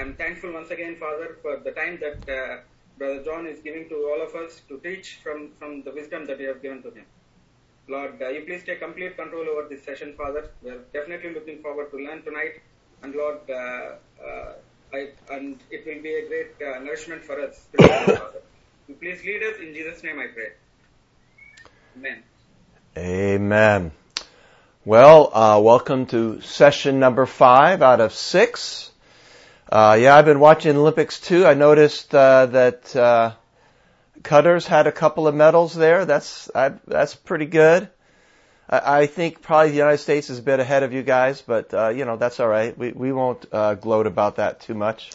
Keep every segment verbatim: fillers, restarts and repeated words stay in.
I'm thankful once again, Father, for the time that uh, Brother John is giving to all of us to teach from, from the wisdom that you have given to him. Lord, uh, you please take complete control over this session, Father. We are definitely looking forward to learn tonight. And Lord, uh, uh, I, and it will be a great uh, nourishment for us, Father. You please lead us. In Jesus' name I pray. Amen. Amen. Well, uh, welcome to session number five out of six. Uh, yeah, I've been watching the Olympics too. I noticed uh, that uh, Qatar's had a couple of medals there. That's I, that's pretty good. I, I think probably the United States is a bit ahead of you guys, but uh, you know that's all right. We we won't uh, gloat about that too much.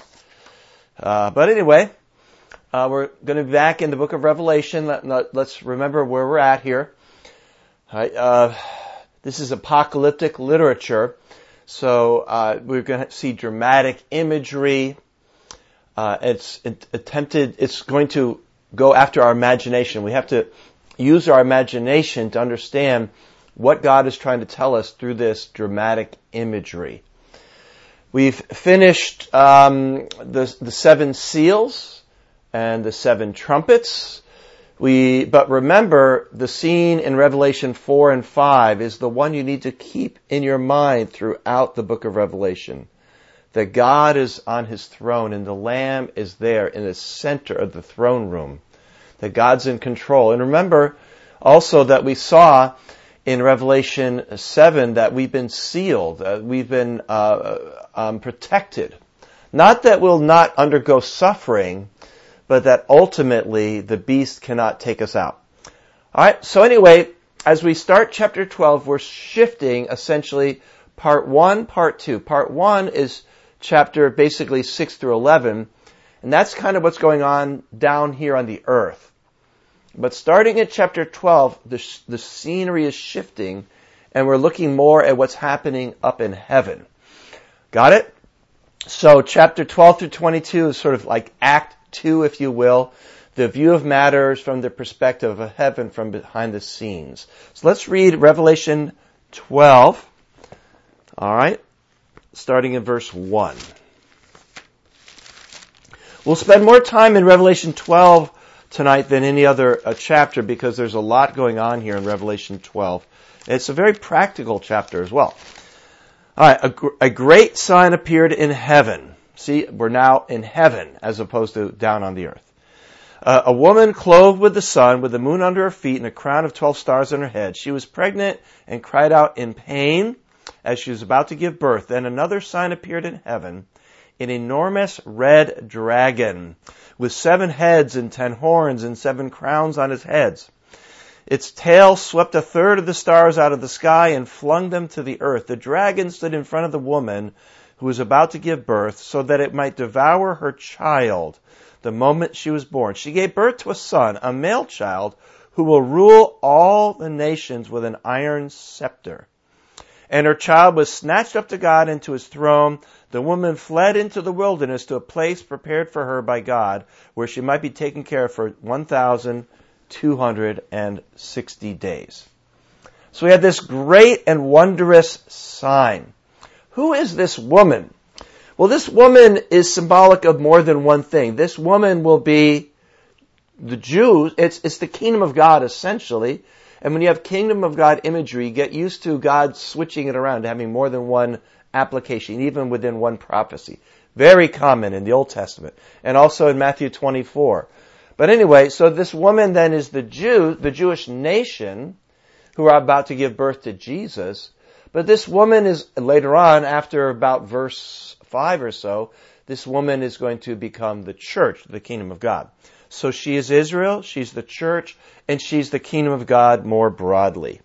Uh, but anyway, uh, we're going to be back in the book of Revelation. Let, let, let's remember where we're at here. All right, uh, this is apocalyptic literature. So uh, we're going to see dramatic imagery. Uh, it's it, attempted. It's going to go after our imagination. We have to use our imagination to understand what God is trying to tell us through this dramatic imagery. We've finished um, the the seven seals and the seven trumpets. We, but remember, the scene in Revelation four and five is the one you need to keep in your mind throughout the book of Revelation. That God is on His throne and the Lamb is there in the center of the throne room. That God's in control. And remember also that we saw in Revelation seven that we've been sealed, uh, we've been uh, um, protected. Not that we'll not undergo suffering, but that ultimately the beast cannot take us out. All right, so anyway, as we start chapter twelve, we're shifting essentially part one, part two. Part one is chapter basically six through eleven, and that's kind of what's going on down here on the earth. But starting at chapter twelve, the, the scenery is shifting, and we're looking more at what's happening up in heaven. Got it? So chapter twelve through twenty-two is sort of like act two, if you will, the view of matters from the perspective of heaven from behind the scenes. So let's read Revelation twelve, all right, starting in verse one. We'll spend more time in Revelation twelve tonight than any other uh, chapter because there's a lot going on here in Revelation twelve. It's a very practical chapter as well. All right, a, gr- a great sign appeared in heaven. See, we're now in heaven as opposed to down on the earth. Uh, a woman clothed with the sun, with the moon under her feet, and a crown of twelve stars on her head. She was pregnant and cried out in pain as she was about to give birth. Then another sign appeared in heaven, an enormous red dragon, with seven heads and ten horns and seven crowns on his heads. Its tail swept a third of the stars out of the sky and flung them to the earth. The dragon stood in front of the woman who was about to give birth, so that it might devour her child the moment she was born. She gave birth to a son, a male child, who will rule all the nations with an iron scepter. And her child was snatched up to God and to His throne. The woman fled into the wilderness to a place prepared for her by God, where she might be taken care of for one thousand two hundred sixty days. So we have this great and wondrous sign. Who is this woman? Well, this woman is symbolic of more than one thing. This woman will be the Jews. It's, it's the kingdom of God, essentially. And when you have kingdom of God imagery, get used to God switching it around, having more than one application, even within one prophecy. Very common in the Old Testament, and also in Matthew twenty-four. But anyway, so this woman then is the Jew, the Jewish nation, who are about to give birth to Jesus. But this woman is, later on, after about verse five or so, this woman is going to become the church, the kingdom of God. So she is Israel, she's the church, and she's the kingdom of God more broadly.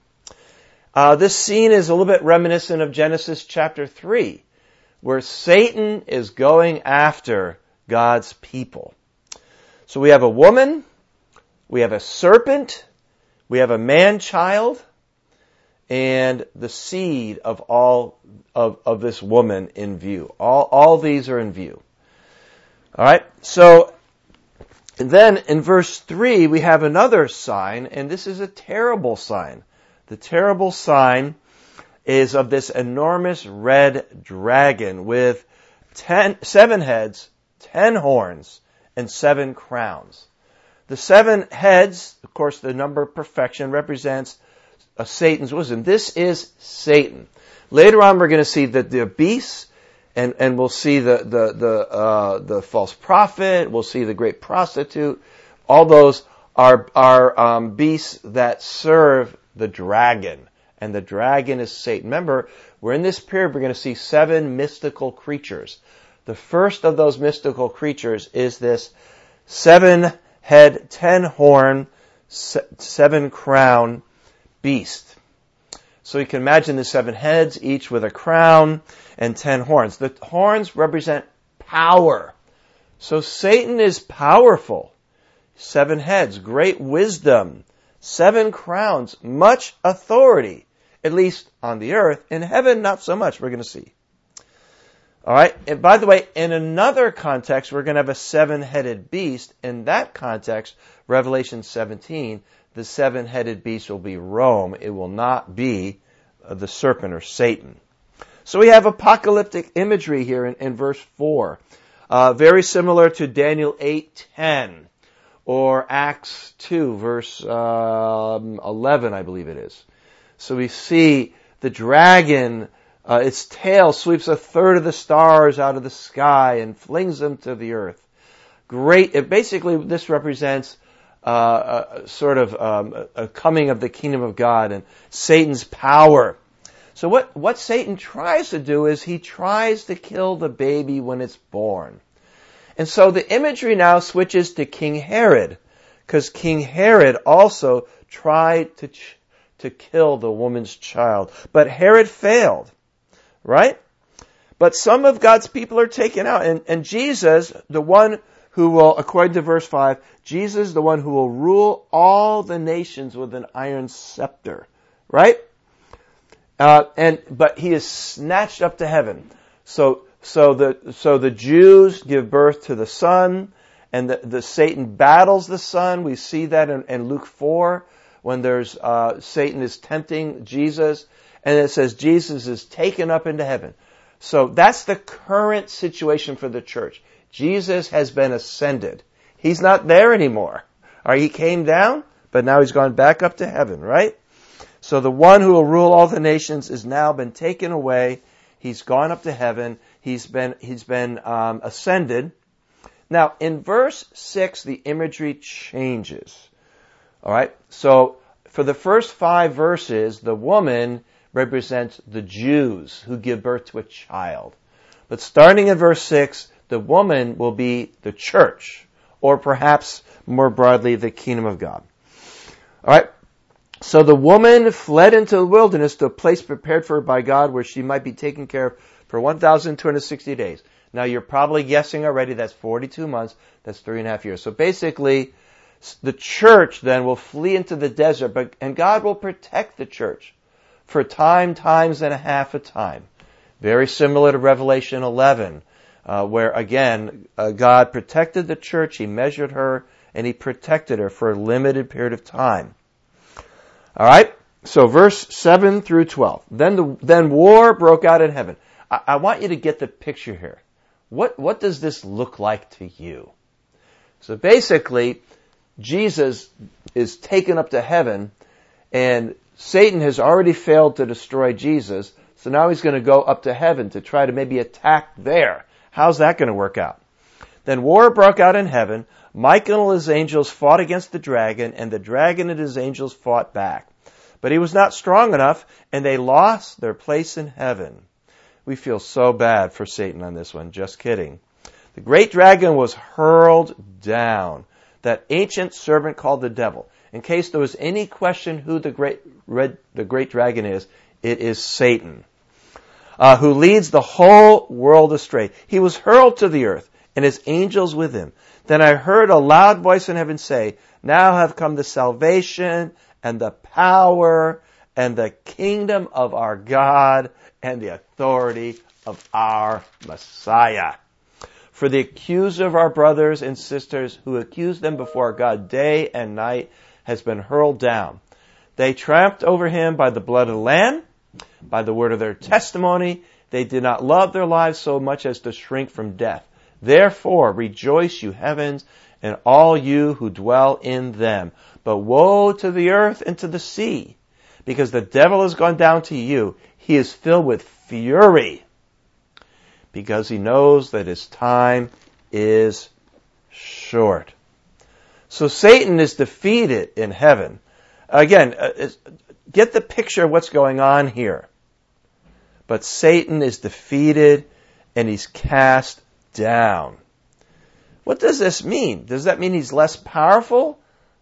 Uh, this scene is a little bit reminiscent of Genesis chapter three, where Satan is going after God's people. So we have a woman, we have a serpent, we have a man-child, and the seed of all of, of this woman in view. All, all these are in view. All right. So then in verse three, we have another sign, and this is a terrible sign. The terrible sign is of this enormous red dragon with ten, seven heads, ten horns, and seven crowns. The seven heads, of course, the number of perfection, represents uh, Satan's wisdom. This is Satan. Later on, we're going to see that the beasts, and, and we'll see the the the uh, the false prophet. We'll see the great prostitute. All those are are um, beasts that serve the dragon, and the dragon is Satan. Remember, we're in this period. We're going to see seven mystical creatures. The first of those mystical creatures is this seven-head, ten-horn, seven-crown beast. So you can imagine the seven heads, each with a crown, and ten horns. The horns represent power. So Satan is powerful. Seven heads, great wisdom. Seven crowns, much authority. At least on the earth. In heaven, not so much. We're going to see. All right. And by the way, in another context, we're going to have a seven-headed beast. In that context, Revelation seventeen, the seven-headed beast will be Rome. It will not be uh, the serpent or Satan. So we have apocalyptic imagery here in, in verse four. Uh, very similar to Daniel eight ten or Acts two, verse um, eleven, I believe it is. So we see the dragon. Uh, its tail sweeps a third of the stars out of the sky and flings them to the earth. Great. It basically, this represents uh, a, sort of um, a, a coming of the kingdom of God and Satan's power. So what, what Satan tries to do is he tries to kill the baby when it's born. And so the imagery now switches to King Herod, because King Herod also tried to ch- to kill the woman's child. But Herod failed. Right? But some of God's people are taken out. And, and Jesus, the one who will, according to verse five, Jesus, the one who will rule all the nations with an iron scepter. Right? Uh, and, but he is snatched up to heaven. So, so the, so the Jews give birth to the Son, and the, the Satan battles the Son. We see that in, in Luke four, when there's, uh, Satan is tempting Jesus. And it says Jesus is taken up into heaven. So that's the current situation for the church. Jesus has been ascended. He's not there anymore. Or he came down, but now he's gone back up to heaven, right? So the one who will rule all the nations has now been taken away. He's gone up to heaven. He's been, he's been um, ascended. Now, in verse six, the imagery changes. All right? So for the first five verses, the woman represents the Jews who give birth to a child. But starting in verse six, the woman will be the church, or perhaps more broadly, the kingdom of God. All right. So the woman fled into the wilderness to a place prepared for her by God where she might be taken care of for one thousand two hundred sixty days. Now you're probably guessing already that's forty-two months. That's three and a half years. So basically, the church then will flee into the desert, but and God will protect the church for time, times and a half a time. Very similar to Revelation eleven, uh, where again, uh, God protected the church, He measured her, and He protected her for a limited period of time. Alright, so verse seven through twelve. Then the, then war broke out in heaven. I, I want you to get the picture here. What, what does this look like to you? So basically, Jesus is taken up to heaven, and Satan has already failed to destroy Jesus, so now he's going to go up to heaven to try to maybe attack there. How's that going to work out? Then war broke out in heaven. Michael and his angels fought against the dragon, and the dragon and his angels fought back. But he was not strong enough, and they lost their place in heaven. We feel so bad for Satan on this one. Just kidding. The great dragon was hurled down, that ancient serpent called the devil. In case there was any question who the great red, the great dragon is, it is Satan, uh, who leads the whole world astray. He was hurled to the earth, and his angels with him. Then I heard a loud voice in heaven say, now have come the salvation and the power and the kingdom of our God and the authority of our Messiah. For the accuser of our brothers and sisters who accuse them before God day and night has been hurled down. They triumphed over him by the blood of the Lamb, by the word of their testimony. They did not love their lives so much as to shrink from death. Therefore, rejoice, you heavens, and all you who dwell in them. But woe to the earth and to the sea, because the devil has gone down to you. He is filled with fury, because he knows that his time is short. So Satan is defeated in heaven. Again, get the picture of what's going on here. But Satan is defeated and he's cast down. What does this mean? Does that mean he's less powerful?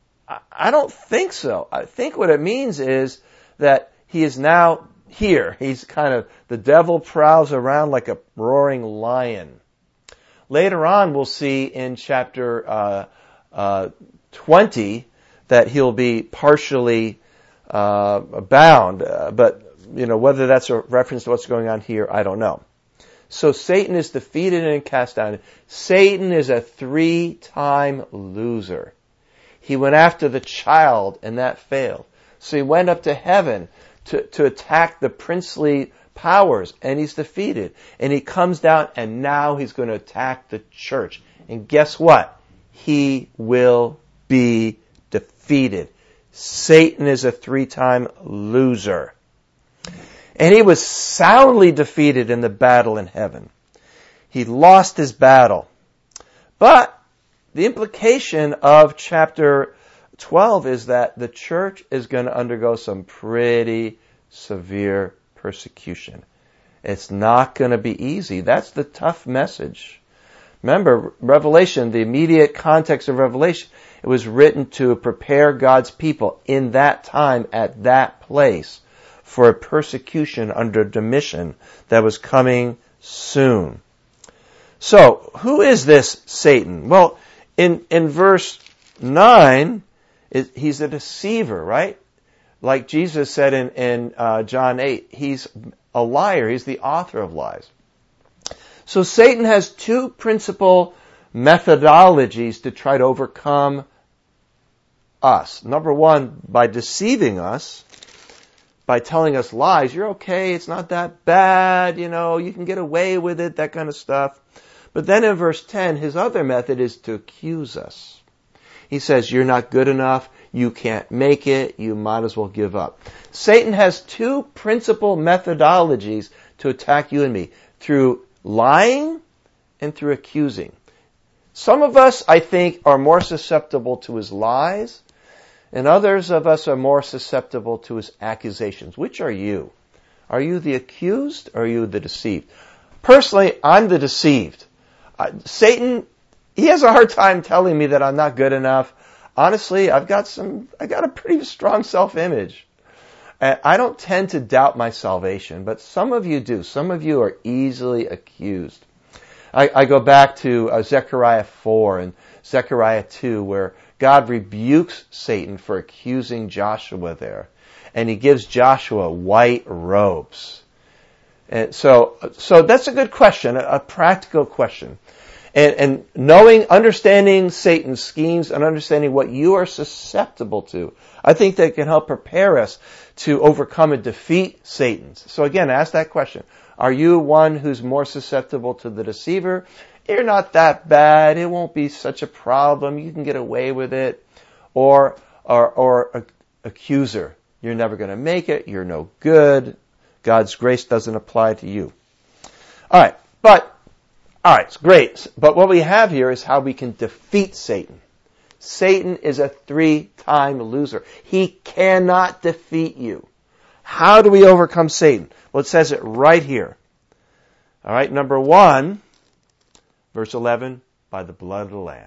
I don't think so. I think what it means is that he is now here. He's kind of, the devil prowls around like a roaring lion. Later on, we'll see in chapter uh, uh, twenty that he'll be partially uh, bound. Uh, but, you know, whether that's a reference to what's going on here, I don't know. So Satan is defeated and cast down. Satan is a three-time loser. He went after the child, and that failed. So he went up to heaven to, to attack the princely powers, and he's defeated. And he comes down, and now he's going to attack the church. And guess what? He will be defeated. Satan is a three-time loser. And he was soundly defeated in the battle in heaven. He lost his battle. But the implication of chapter twelve is that the church is going to undergo some pretty severe persecution. It's not going to be easy. That's the tough message. Remember, Revelation, the immediate context of Revelation, it was written to prepare God's people in that time, at that place, for a persecution under Domitian that was coming soon. So, who is this Satan? Well, in, in verse nine, it, he's a deceiver, right? Like Jesus said in, in uh, John eight, he's a liar. He's the author of lies. So Satan has two principal methodologies to try to overcome us. Number one, by deceiving us, by telling us lies. You're okay, it's not that bad, you know, you can get away with it, that kind of stuff. But then in verse ten, his other method is to accuse us. He says, you're not good enough, you can't make it, you might as well give up. Satan has two principal methodologies to attack you and me, through lying and through accusing. Some of us, I think, are more susceptible to his lies, and others of us are more susceptible to his accusations. Which are you? Are you the accused or are you the deceived? Personally, I'm the deceived. Uh, Satan, he has a hard time telling me that I'm not good enough. Honestly, I've got some, I got a pretty strong self-image. Uh, I don't tend to doubt my salvation, but some of you do. Some of you are easily accused. I, I go back to uh, Zechariah four and Zechariah two, where God rebukes Satan for accusing Joshua there. And he gives Joshua white robes. And so, so that's a good question, a, a practical question. And, and knowing, understanding Satan's schemes and understanding what you are susceptible to, I think that can help prepare us to overcome and defeat Satan. So again, ask that question. Are you one who's more susceptible to the deceiver? You're not that bad. It won't be such a problem. You can get away with it. Or, or, or a, accuser. You're never going to make it. You're no good. God's grace doesn't apply to you. All right. But, all right, it's great. But what we have here is how we can defeat Satan. Satan is a three-time loser. He cannot defeat you. How do we overcome Satan? Well, it says it right here. All right, number one, verse eleven, by the blood of the Lamb.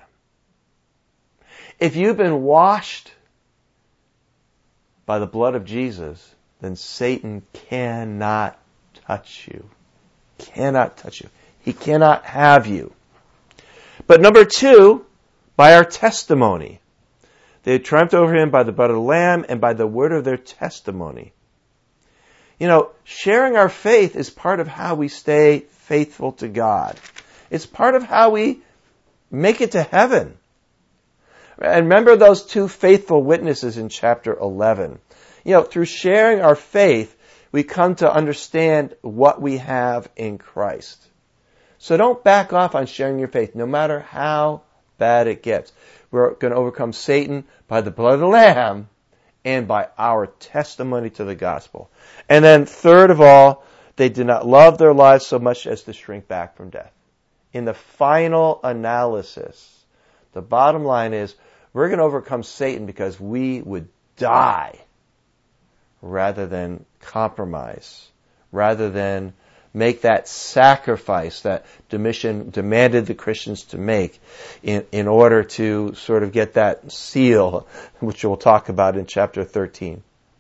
If you've been washed by the blood of Jesus, then Satan cannot touch you. Cannot touch you. He cannot have you. But number two, by our testimony. They triumphed over him by the blood of the Lamb and by the word of their testimony. You know, sharing our faith is part of how we stay faithful to God. It's part of how we make it to heaven. And remember those two faithful witnesses in chapter eleven. You know, through sharing our faith, we come to understand what we have in Christ. So don't back off on sharing your faith, no matter how bad it gets. We're going to overcome Satan by the blood of the Lamb and by our testimony to the gospel. And then third of all, they did not love their lives so much as to shrink back from death. In the final analysis, the bottom line is we're going to overcome Satan because we would die rather than compromise, rather than make that sacrifice that Domitian demanded the Christians to make in, in order to sort of get that seal, which we'll talk about in chapter thirteen.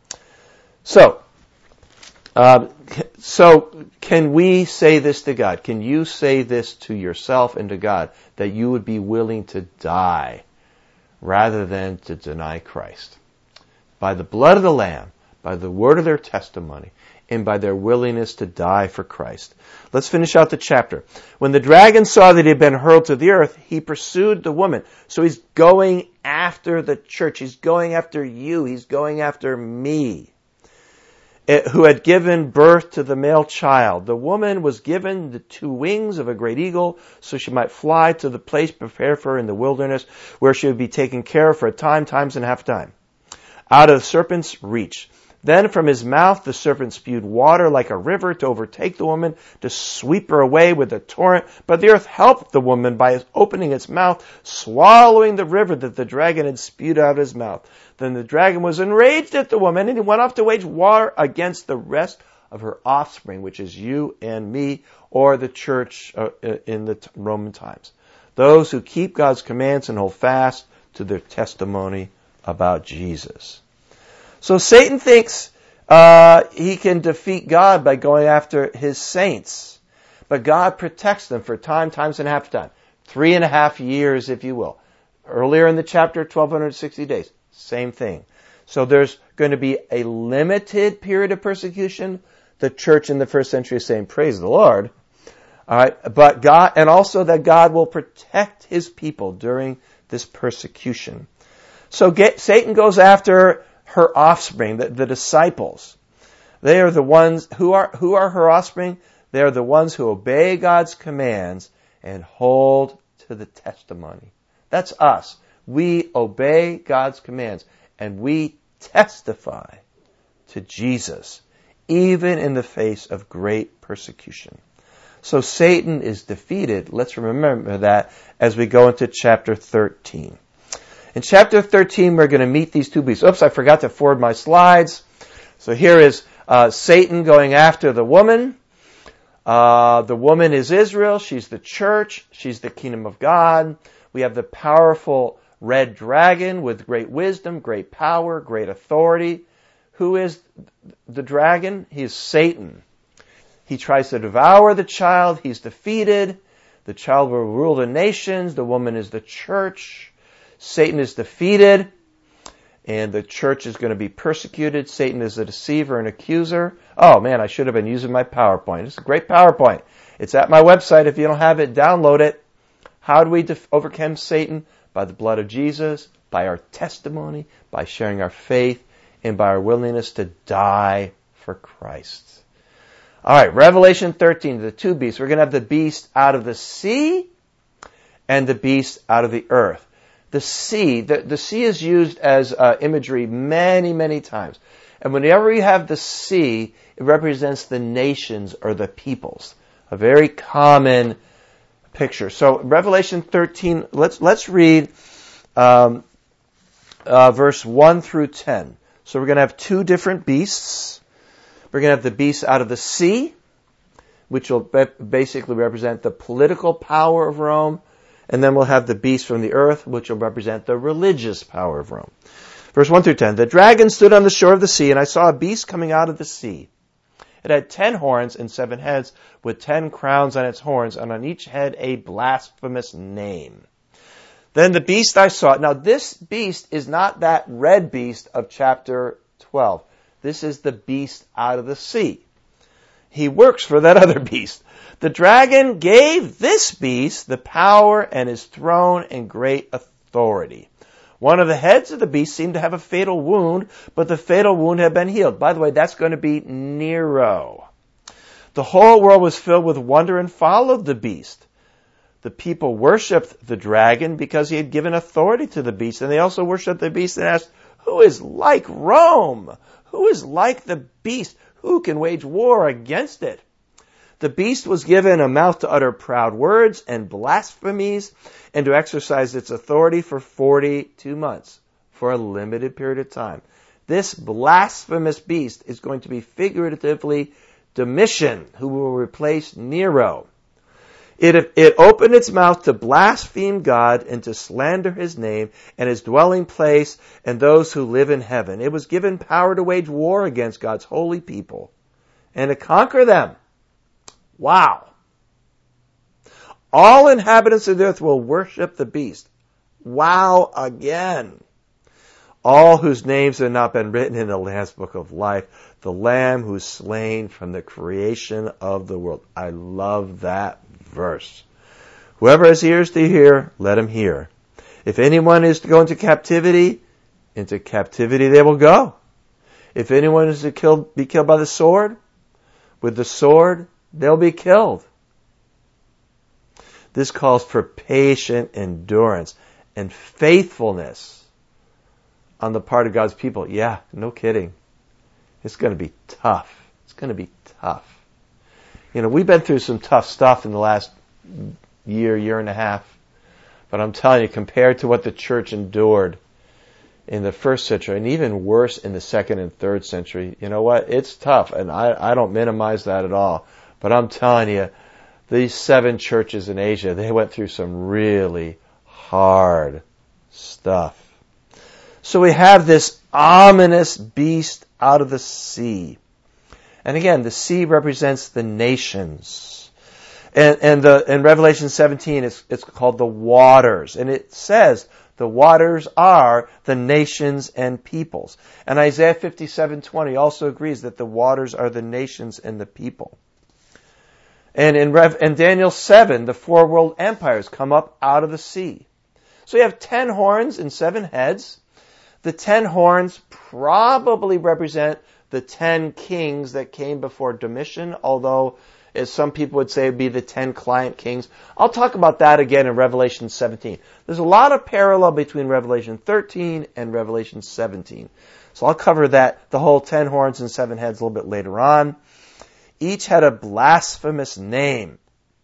So, um, so can we say this to God? Can you say this to yourself and to God, that you would be willing to die rather than to deny Christ? By the blood of the Lamb, by the word of their testimony, and by their willingness to die for Christ. Let's finish out the chapter. When the dragon saw that he had been hurled to the earth, he pursued the woman. So he's going after the church. He's going after you. He's going after me, who had given birth to the male child. The woman was given the two wings of a great eagle, so she might fly to the place prepared for her in the wilderness, where she would be taken care of for a time, times and half time, out of the serpent's reach. Then from his mouth the serpent spewed water like a river to overtake the woman, to sweep her away with a torrent. But the earth helped the woman by opening its mouth, swallowing the river that the dragon had spewed out of his mouth. Then the dragon was enraged at the woman, and he went off to wage war against the rest of her offspring, which is you and me, or the church uh, in the Roman times. Those who keep God's commands and hold fast to their testimony about Jesus. So Satan thinks uh, he can defeat God by going after his saints. But God protects them for time, times and a half time. Three and a half years, if you will. Earlier in the chapter, twelve sixty days. Same thing. So there's going to be a limited period of persecution. The church in the first century is saying, praise the Lord. All right, but God, and also that God will protect his people during this persecution. So get, Satan goes after her offspring, the, the disciples. They are the ones who are who are her offspring. They are the ones who obey God's commands and hold to the testimony. That's us. We obey God's commands and we testify to Jesus, even in the face of great persecution. So Satan is defeated. Let's remember that as we go into chapter thirteen. In chapter thirteen, we're going to meet these two beasts. Oops, I forgot to forward my slides. So here is uh, Satan going after the woman. Uh, the woman is Israel. She's the church. She's the kingdom of God. We have the powerful red dragon with great wisdom, great power, great authority. Who is the dragon? He is Satan. He tries to devour the child. He's defeated. The child will rule the nations. The woman is the church. Satan is defeated, and the church is going to be persecuted. Satan is a deceiver and accuser. Oh man, I should have been using my PowerPoint. It's a great PowerPoint. It's at my website. If you don't have it, download it. How do we def- overcome Satan? By the blood of Jesus, by our testimony, by sharing our faith, and by our willingness to die for Christ. All right, Revelation thirteen, the two beasts. We're going to have the beast out of the sea and the beast out of the earth. The sea, the, the sea is used as uh, imagery many, many times. And whenever you have the sea, it represents the nations or the peoples. A very common picture. So Revelation thirteen, let's let's read um, uh, verse one through ten. So we're going to have two different beasts. We're going to have the beast out of the sea, which will be- basically represent the political power of Rome. And then we'll have the beast from the earth, which will represent the religious power of Rome. Verse one through ten. The dragon stood on the shore of the sea, and I saw a beast coming out of the sea. It had ten horns and seven heads, with ten crowns on its horns, and on each head a blasphemous name. Then the beast I saw. Now this beast is not that red beast of chapter twelve. This is the beast out of the sea. He works for that other beast. The dragon gave this beast the power and his throne and great authority One of the heads of the beast seemed to have a fatal wound, but the fatal wound had been healed. By the way, that's going to be Nero. The whole world was filled with wonder and followed the beast. The people worshipped the dragon because he had given authority to the beast, and they also worshipped the beast and asked, who is like Rome? Who is like the beast? Who can wage war against it? The beast was given a mouth to utter proud words and blasphemies and to exercise its authority for forty-two months, for a limited period of time. This blasphemous beast is going to be figuratively Domitian, who will replace Nero. It, it opened its mouth to blaspheme God and to slander his name and his dwelling place and those who live in heaven. It was given power to wage war against God's holy people and to conquer them. Wow. All inhabitants of the earth will worship the beast. Wow again. All whose names have not been written in the Lamb's book of life, the Lamb who's slain from the creation of the world. I love that verse. Whoever has ears to hear, let him hear. If anyone is to go into captivity, into captivity they will go. If anyone is to kill, be killed by the sword, with the sword they'll be killed. This calls for patient endurance and faithfulness on the part of God's people. Yeah, no kidding. It's going to be tough. It's going to be tough. You know, we've been through some tough stuff in the last year, year and a half. But I'm telling you, compared to what the church endured in the first century, and even worse in the second and third century, you know what? It's tough, and I, I don't minimize that at all. But I'm telling you, these seven churches in Asia, they went through some really hard stuff. So we have this ominous beast out of the sea. And again, the sea represents the nations. And, and the, in Revelation seventeen, it's, it's called the waters. And it says the waters are the nations and peoples. And Isaiah fifty-seven twenty also agrees that the waters are the nations and the people. And in, Rev, in Daniel seven, the four world empires come up out of the sea. So you have ten horns and seven heads. The ten horns probably represent the ten kings that came before Domitian, although, as some people would say, it would be the ten client kings. I'll talk about that again in Revelation seventeen. There's a lot of parallel between Revelation thirteen and Revelation seventeen. So I'll cover that, the whole ten horns and seven heads, a little bit later on. Each had a blasphemous name.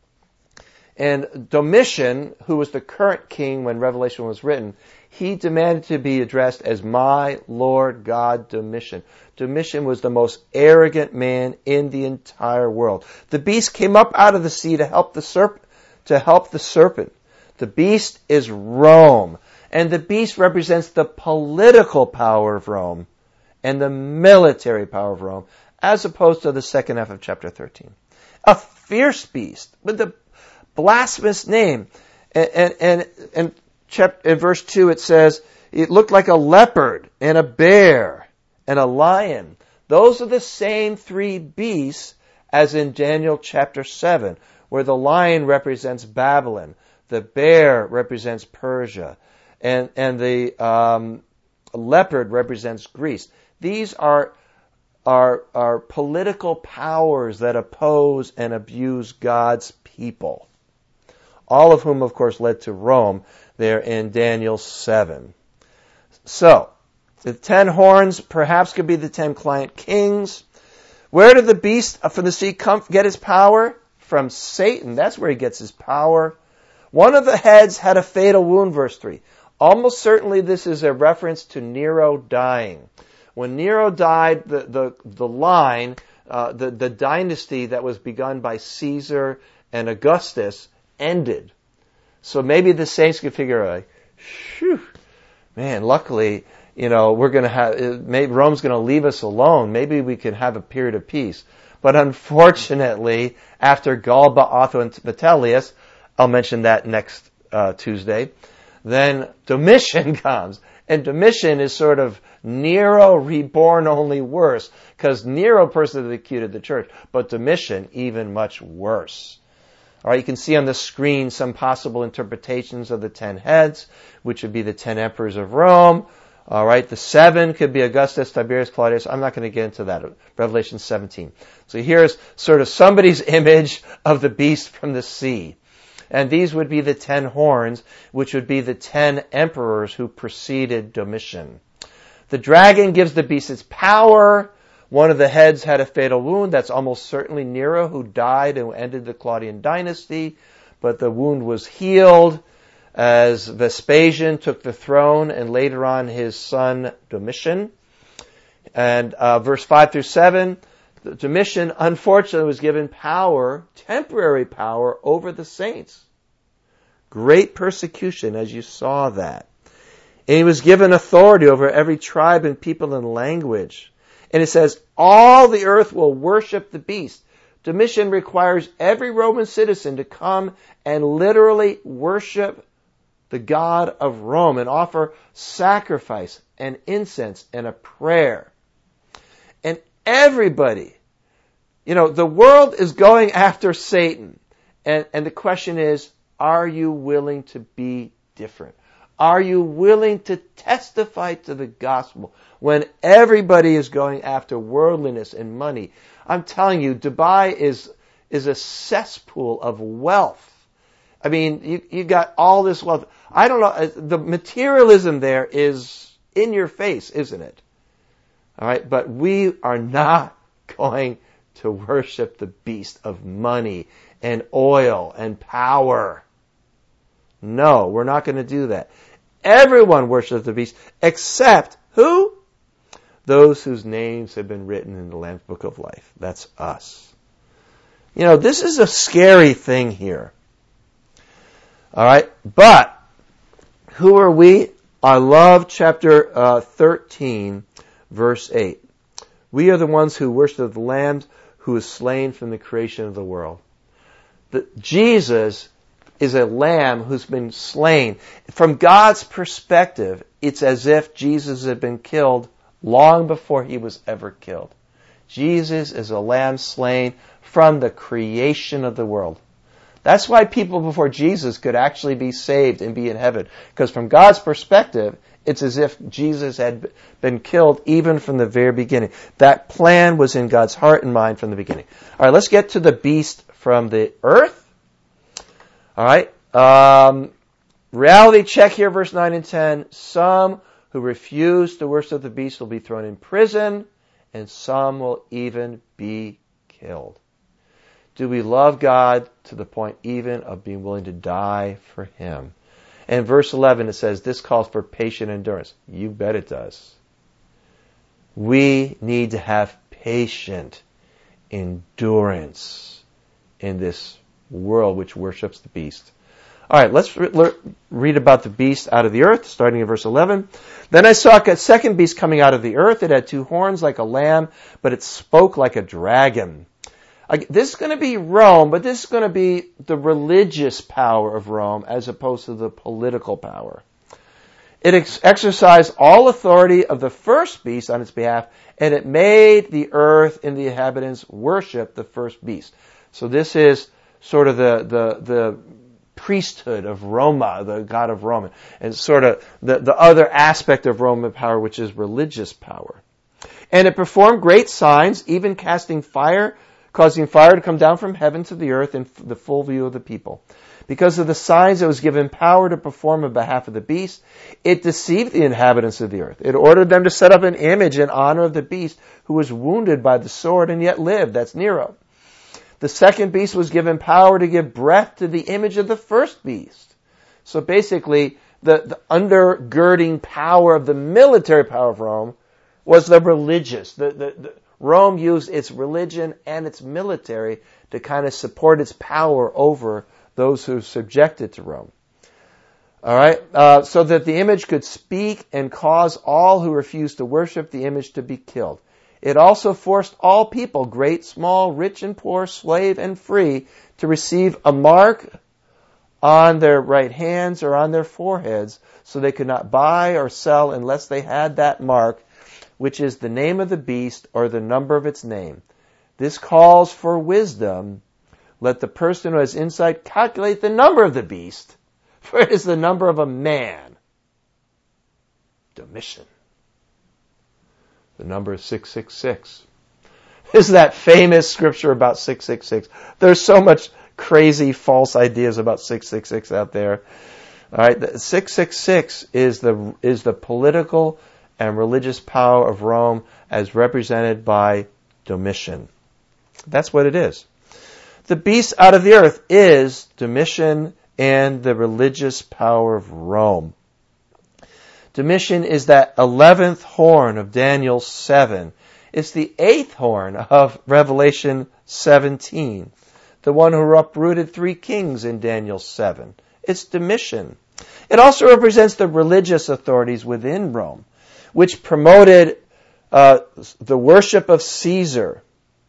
And Domitian, who was the current king when Revelation was written, he demanded to be addressed as my Lord God Domitian. Domitian was the most arrogant man in the entire world. The beast came up out of the sea to help the serpent. To help the serpent. The beast is Rome, and the beast represents the political power of Rome and the military power of Rome, as opposed to the second half of chapter thirteen. A fierce beast with the blasphemous name, and and and, and chapter, in verse two it says it looked like a leopard and a bear and a lion. Those are the same three beasts as in Daniel chapter seven, where the lion represents Babylon, the bear represents Persia, and, and the um, leopard represents Greece. These are, are, are political powers that oppose and abuse God's people, all of whom, of course, led to Rome there in Daniel seven. So, the ten horns perhaps could be the ten client kings. Where did the beast from the sea come, get his power? From Satan. That's where he gets his power. One of the heads had a fatal wound, verse three. Almost certainly this is a reference to Nero dying. When Nero died, the, the, the line, uh, the, the dynasty that was begun by Caesar and Augustus ended. So maybe the saints could figure out, like, phew, man, luckily, you know, we're going to have, maybe Rome's going to leave us alone. Maybe we can have a period of peace. But unfortunately, after Galba, Otho, and Vitellius, I'll mention that next uh, Tuesday, then Domitian comes. And Domitian is sort of Nero reborn, only worse, because Nero persecuted the church, but Domitian even much worse. All right, you can see on the screen some possible interpretations of the ten heads, which would be the ten emperors of Rome. All right, the seven could be Augustus, Tiberius, Claudius. I'm not going to get into that. Revelation seventeen. So here's sort of somebody's image of the beast from the sea. And these would be the ten horns, which would be the ten emperors who preceded Domitian. The dragon gives the beast its power. One of the heads had a fatal wound. That's almost certainly Nero, who died and ended the Claudian dynasty. But the wound was healed as Vespasian took the throne, and later on his son Domitian. And uh, verse five through seven, Domitian unfortunately was given power, temporary power, over the saints. Great persecution, as you saw that. And he was given authority over every tribe and people and language. And it says, all the earth will worship the beast. Domitian requires every Roman citizen to come and literally worship the God of Rome and offer sacrifice and incense and a prayer. And everybody, you know, the world is going after Satan. And, and the question is, are you willing to be different? Are you willing to testify to the gospel when everybody is going after worldliness and money? I'm telling you, Dubai is is a cesspool of wealth. I mean, you you got all this wealth. I don't know, the materialism there is in your face, isn't it? All right, but we are not going to worship the beast of money and oil and power. No, we're not going to do that. Everyone worships the beast, except who? Those whose names have been written in the Lamb's Book of Life. That's us. You know, this is a scary thing here. All right, but who are we? I love chapter uh, thirteen, verse eight. We are the ones who worship the Lamb who is slain from the creation of the world. The, Jesus is a lamb who's been slain. From God's perspective, it's as if Jesus had been killed long before he was ever killed. Jesus is a lamb slain from the creation of the world. That's why people before Jesus could actually be saved and be in heaven. Because from God's perspective, it's as if Jesus had been killed even from the very beginning. That plan was in God's heart and mind from the beginning. All right, let's get to the beast from the earth. All right. Um, reality check here, verse nine and ten. Some who refuse to worship the beast will be thrown in prison, and some will even be killed. Do we love God to the point even of being willing to die for Him? And verse eleven, it says, this calls for patient endurance. You bet it does. We need to have patient endurance in this world which worships the beast. All right, let's re- read about the beast out of the earth, starting in verse eleven. Then I saw a second beast coming out of the earth. It had two horns like a lamb, but it spoke like a dragon. This is going to be Rome, but this is going to be the religious power of Rome as opposed to the political power. It ex- exercised all authority of the first beast on its behalf, and it made the earth and the inhabitants worship the first beast. So this is sort of the, the, the priesthood of Roma, the god of Rome, and sort of the, the other aspect of Roman power, which is religious power. And it performed great signs, even casting fire, causing fire to come down from heaven to the earth in the full view of the people. Because of the signs it was given power to perform on behalf of the beast, it deceived the inhabitants of the earth. It ordered them to set up an image in honor of the beast who was wounded by the sword and yet lived. That's Nero. The second beast was given power to give breath to the image of the first beast. So basically, the, the undergirding power of the military power of Rome was the religious. The, the, the, Rome used its religion and its military to kind of support its power over those who subjected to Rome. All right, uh, so that the image could speak and cause all who refused to worship the image to be killed. It also forced all people, great, small, rich and poor, slave and free, to receive a mark on their right hands or on their foreheads, so they could not buy or sell unless they had that mark, which is the name of the beast or the number of its name. This calls for wisdom. let the person who has insight calculate the number of the beast, for it is the number of a man. Domitian. The number is six six six. This is that famous scripture about six six six. There's so much crazy false ideas about six six six out there. All right, six six six is the is the political and religious power of Rome as represented by Domitian. That's what it is. The beast out of the earth is Domitian and the religious power of Rome. Domitian is that eleventh horn of Daniel seven. It's the eighth horn of Revelation seventeen. The one who uprooted three kings in Daniel seven. It's Domitian. It also represents the religious authorities within Rome, which promoted uh, the worship of Caesar.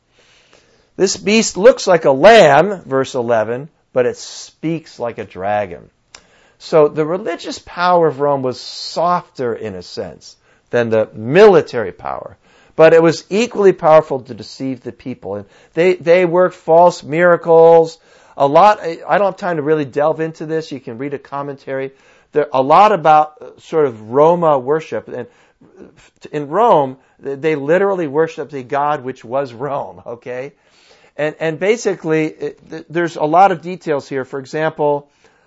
This beast looks like a lamb, verse eleven, but it speaks like a dragon. So the religious power of Rome was softer in a sense than the military power. But it was equally powerful to deceive the people. And they, they worked false miracles. A lot, I don't have time to really delve into this. You can read a commentary. There a lot about sort of Roma worship. And in Rome, they literally worshiped a god which was Rome, okay? And, and basically, it, there's a lot of details here. For example,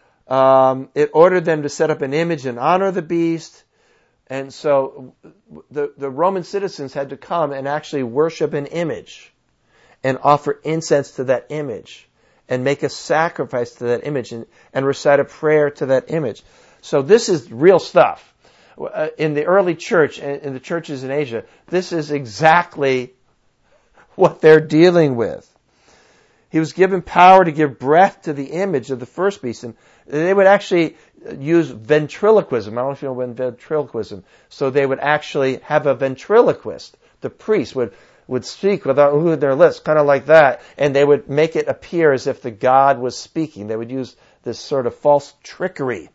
um, it ordered them to set up an image and honor the beast. And so the, the Roman citizens had to come and actually worship an image and offer incense to that image and make a sacrifice to that image and, and recite a prayer to that image. So this is real stuff. In the early church, in the churches in Asia, this is exactly what they're dealing with. He was given power to give breath to the image of the first beast, and they would actually use ventriloquism. I don't know if you know what ventriloquism. So they would actually have a ventriloquist. The priest would, would speak without moving their lips, kind of like that, and they would make it appear as if the god was speaking. They would use this sort of false trickery.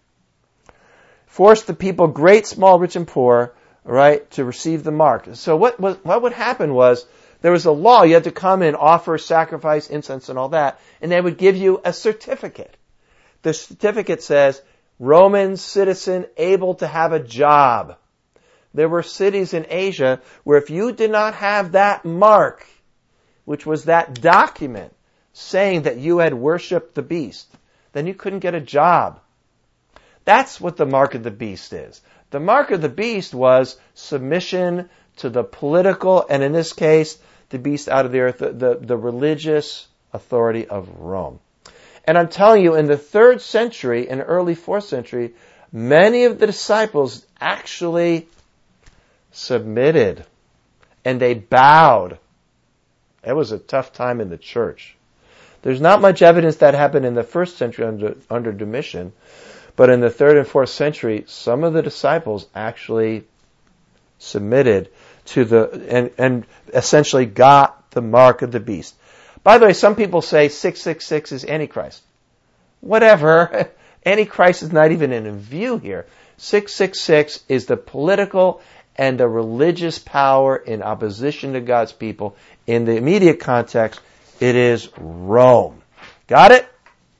Force the people, great, small, rich, and poor, right, to receive the mark. So what was, what would happen was, there was a law. You had to come and offer sacrifice, incense, and all that, and they would give you a certificate. The certificate says, Roman citizen able to have a job. There were cities in Asia where if you did not have that mark, which was that document saying that you had worshipped the beast, then you couldn't get a job. That's what the mark of the beast is. The mark of the beast was submission to the political, and in this case, the beast out of the earth, the, the, the religious authority of Rome. And I'm telling you, in the third century and early fourth century, many of the disciples actually submitted and they bowed. It was a tough time in the church. There's not much evidence that happened in the first century under, under Domitian, but in the third and fourth century, some of the disciples actually submitted to the, and, and essentially got the mark of the beast. By the way, some people say six six six is Antichrist. Whatever. Antichrist is not even in view here. six six six is the political and the religious power in opposition to God's people. In the immediate context, it is Rome. Got it?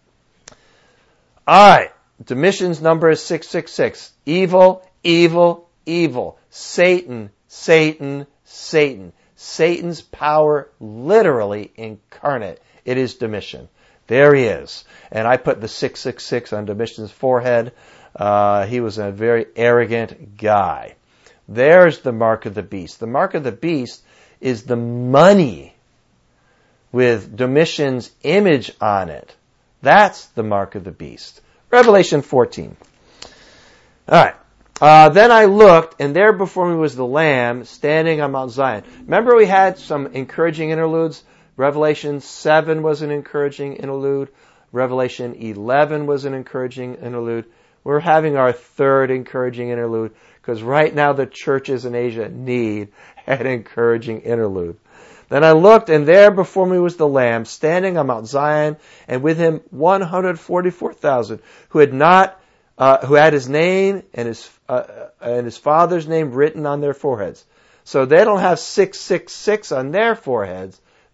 Alright. Domitian's number is six six six. Evil, evil, evil. Satan, Satan, Satan. Satan's power literally incarnate. It is Domitian. There he is. And I put the six six six on Domitian's forehead. Uh, he was a very arrogant guy. There's the mark of the beast. The mark of the beast is the money with Domitian's image on it. That's the mark of the beast. Revelation fourteen. All right. Uh, then I looked, and there before me was the Lamb standing on Mount Zion. Remember we had some encouraging interludes? Revelation seven was an encouraging interlude. Revelation eleven was an encouraging interlude. We're having our third encouraging interlude, because right now the churches in Asia need an encouraging interlude. Then I looked, and there before me was the Lamb standing on Mount Zion, and with him one hundred forty-four thousand who had not Uh, who had his name and his uh, and his father's name written on their foreheads. So they don't have six six six on their foreheads.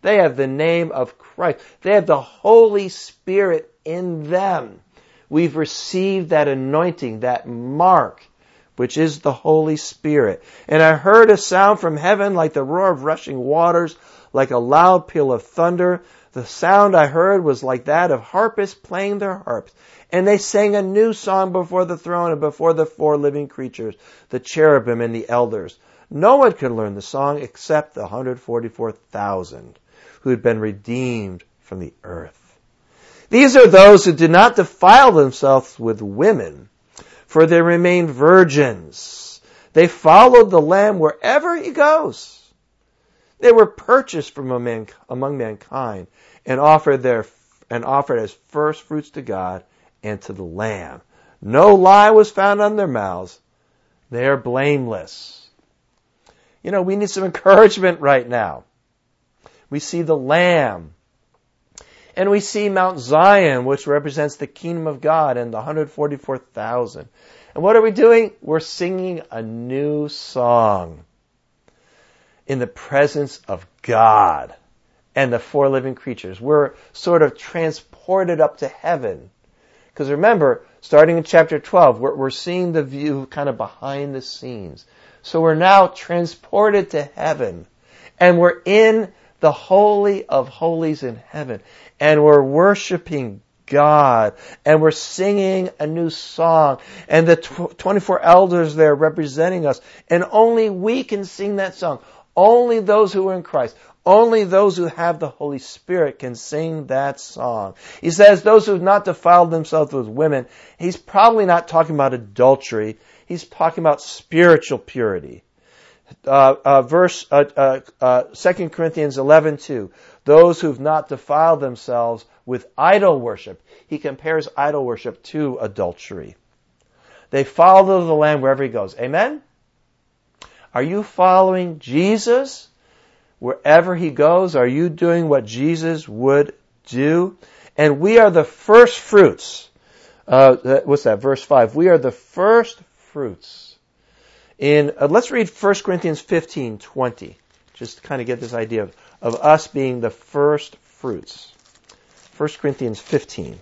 They have the name of Christ. They have the Holy Spirit in them. We've received that anointing, that mark, which is the Holy Spirit. And I heard a sound from heaven like the roar of rushing waters, like a loud peal of thunder. The sound I heard was like that of harpists playing their harps. And they sang a new song before the throne and before the four living creatures, the cherubim and the elders. No one could learn the song except the one hundred forty-four thousand who had been redeemed from the earth. These are those who did not defile themselves with women, for they remained virgins. They followed the Lamb wherever he goes. They were purchased from among mankind and offered their and offered as first fruits to God and to the Lamb. No lie was found on their mouths. They are blameless. You know, we need some encouragement right now. We see the Lamb. And we see Mount Zion, which represents the kingdom of God, and the one hundred forty-four thousand. And what are we doing? We're singing a new song in the presence of God and the four living creatures. We're sort of transported up to heaven. Because remember, starting in chapter twelve, we're, we're seeing the view kind of behind the scenes. So we're now transported to heaven. And we're in the Holy of Holies in heaven. And we're worshiping God. And we're singing a new song. And the tw- twenty-four elders there representing us. And only we can sing that song. Only those who are in Christ. Only those who have the Holy Spirit can sing that song. He says those who have not defiled themselves with women. He's probably not talking about adultery. He's talking about spiritual purity. Uh, uh, verse, uh, uh, uh, Second Corinthians eleven two. Those who have not defiled themselves with idol worship. He compares idol worship to adultery. They follow the Lamb wherever he goes. Amen? Are you following Jesus? Wherever he goes, are you doing what Jesus would do? And we are the first fruits. Uh, what's that? Verse five. We are the first fruits. In uh, let's read First Corinthians fifteen twenty. Just to kind of get this idea of, of us being the first fruits. First Corinthians fifteen.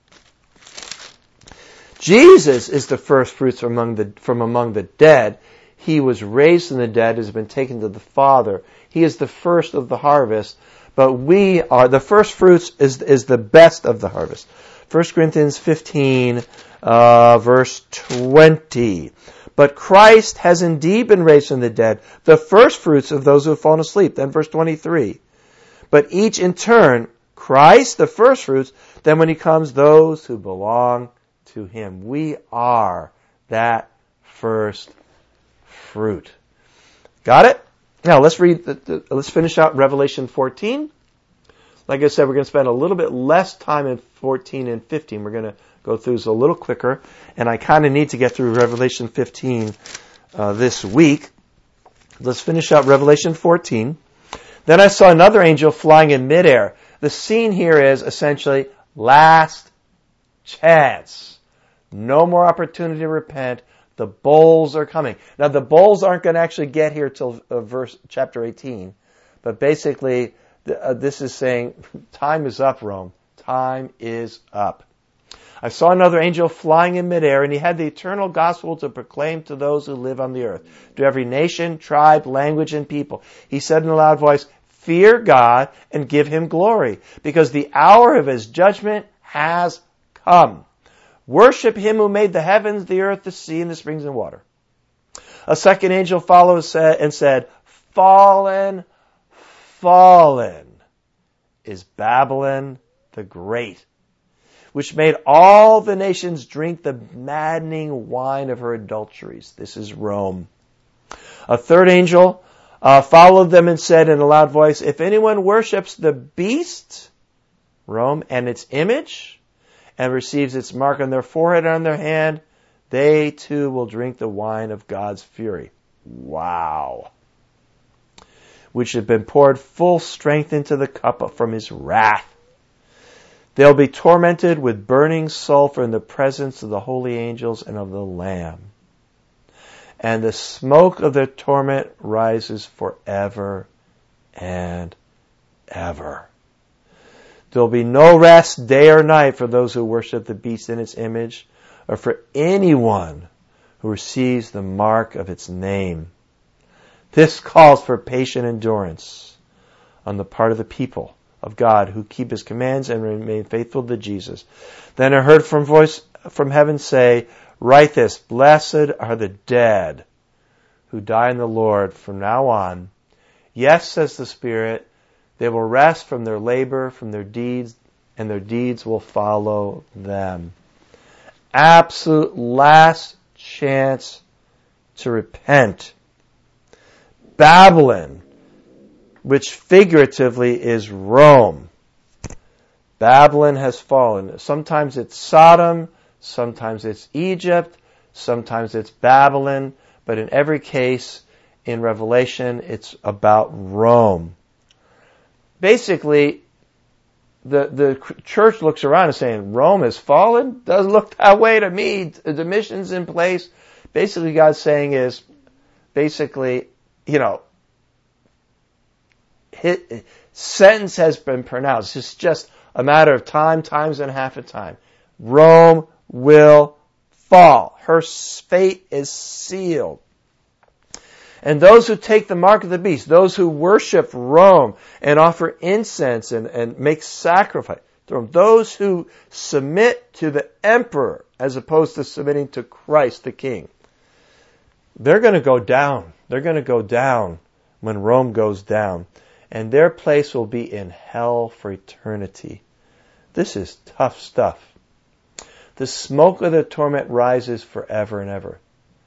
Jesus is the first fruits from among the, from among the dead. He was raised from the dead, has been taken to the Father. He is the first of the harvest, but we are, the first fruits is, is the best of the harvest. First Corinthians fifteen, uh, verse twenty. But Christ has indeed been raised from the dead, the first fruits of those who have fallen asleep. Then verse twenty-three. But each in turn, Christ, the first fruits, then when he comes, those who belong to him. We are that first fruit. Got it? Now let's read, the, the, let's finish out Revelation fourteen. Like I said, we're going to spend a little bit less time in fourteen and fifteen. We're going to go through this a little quicker. And I kind of need to get through Revelation fifteen uh, this week. Let's finish out Revelation fourteen. Then I saw another angel flying in midair. The scene here is essentially last chance. No more opportunity to repent. The bowls are coming. Now the bowls aren't going to actually get here till uh, verse chapter eighteen. But basically, uh, this is saying, time is up, Rome. Time is up. I saw another angel flying in midair, and he had the eternal gospel to proclaim to those who live on the earth, to every nation, tribe, language, and people. He said in a loud voice, fear God and give him glory, because the hour of his judgment has come. Worship him who made the heavens, the earth, the sea, and the springs and water. A second angel followed and said, fallen, fallen is Babylon the Great, which made all the nations drink the maddening wine of her adulteries. This is Rome. A third angel uh, followed them and said in a loud voice, if anyone worships the beast, Rome, and its image, and receives its mark on their forehead and on their hand, they too will drink the wine of God's fury. Wow. Which had been poured full strength into the cup from his wrath. They'll be tormented with burning sulfur in the presence of the holy angels and of the Lamb. And the smoke of their torment rises forever and forever. There will be no rest day or night for those who worship the beast in its image, or for anyone who receives the mark of its name. This calls for patient endurance on the part of the people of God who keep His commands and remain faithful to Jesus. Then I heard from voice from heaven say, "Write this, blessed are the dead who die in the Lord from now on. Yes," says the Spirit, "they will rest from their labor, from their deeds, and their deeds will follow them." Absolute last chance to repent. Babylon, which figuratively is Rome. Babylon has fallen. Sometimes it's Sodom, sometimes it's Egypt, sometimes it's Babylon, but in every case, in Revelation, it's about Rome. Basically, the, the church looks around and saying, Rome has fallen? Doesn't look that way to me. The mission's in place. Basically, God's saying is, basically, you know, hit, sentence has been pronounced. It's just a matter of time, times and a half a time. Rome will fall. Her fate is sealed. And those who take the mark of the beast, those who worship Rome and offer incense and, and make sacrifice, those who submit to the emperor as opposed to submitting to Christ the King, they're going to go down. They're going to go down when Rome goes down. And their place will be in hell for eternity. This is tough stuff. The smoke of the torment rises forever and ever.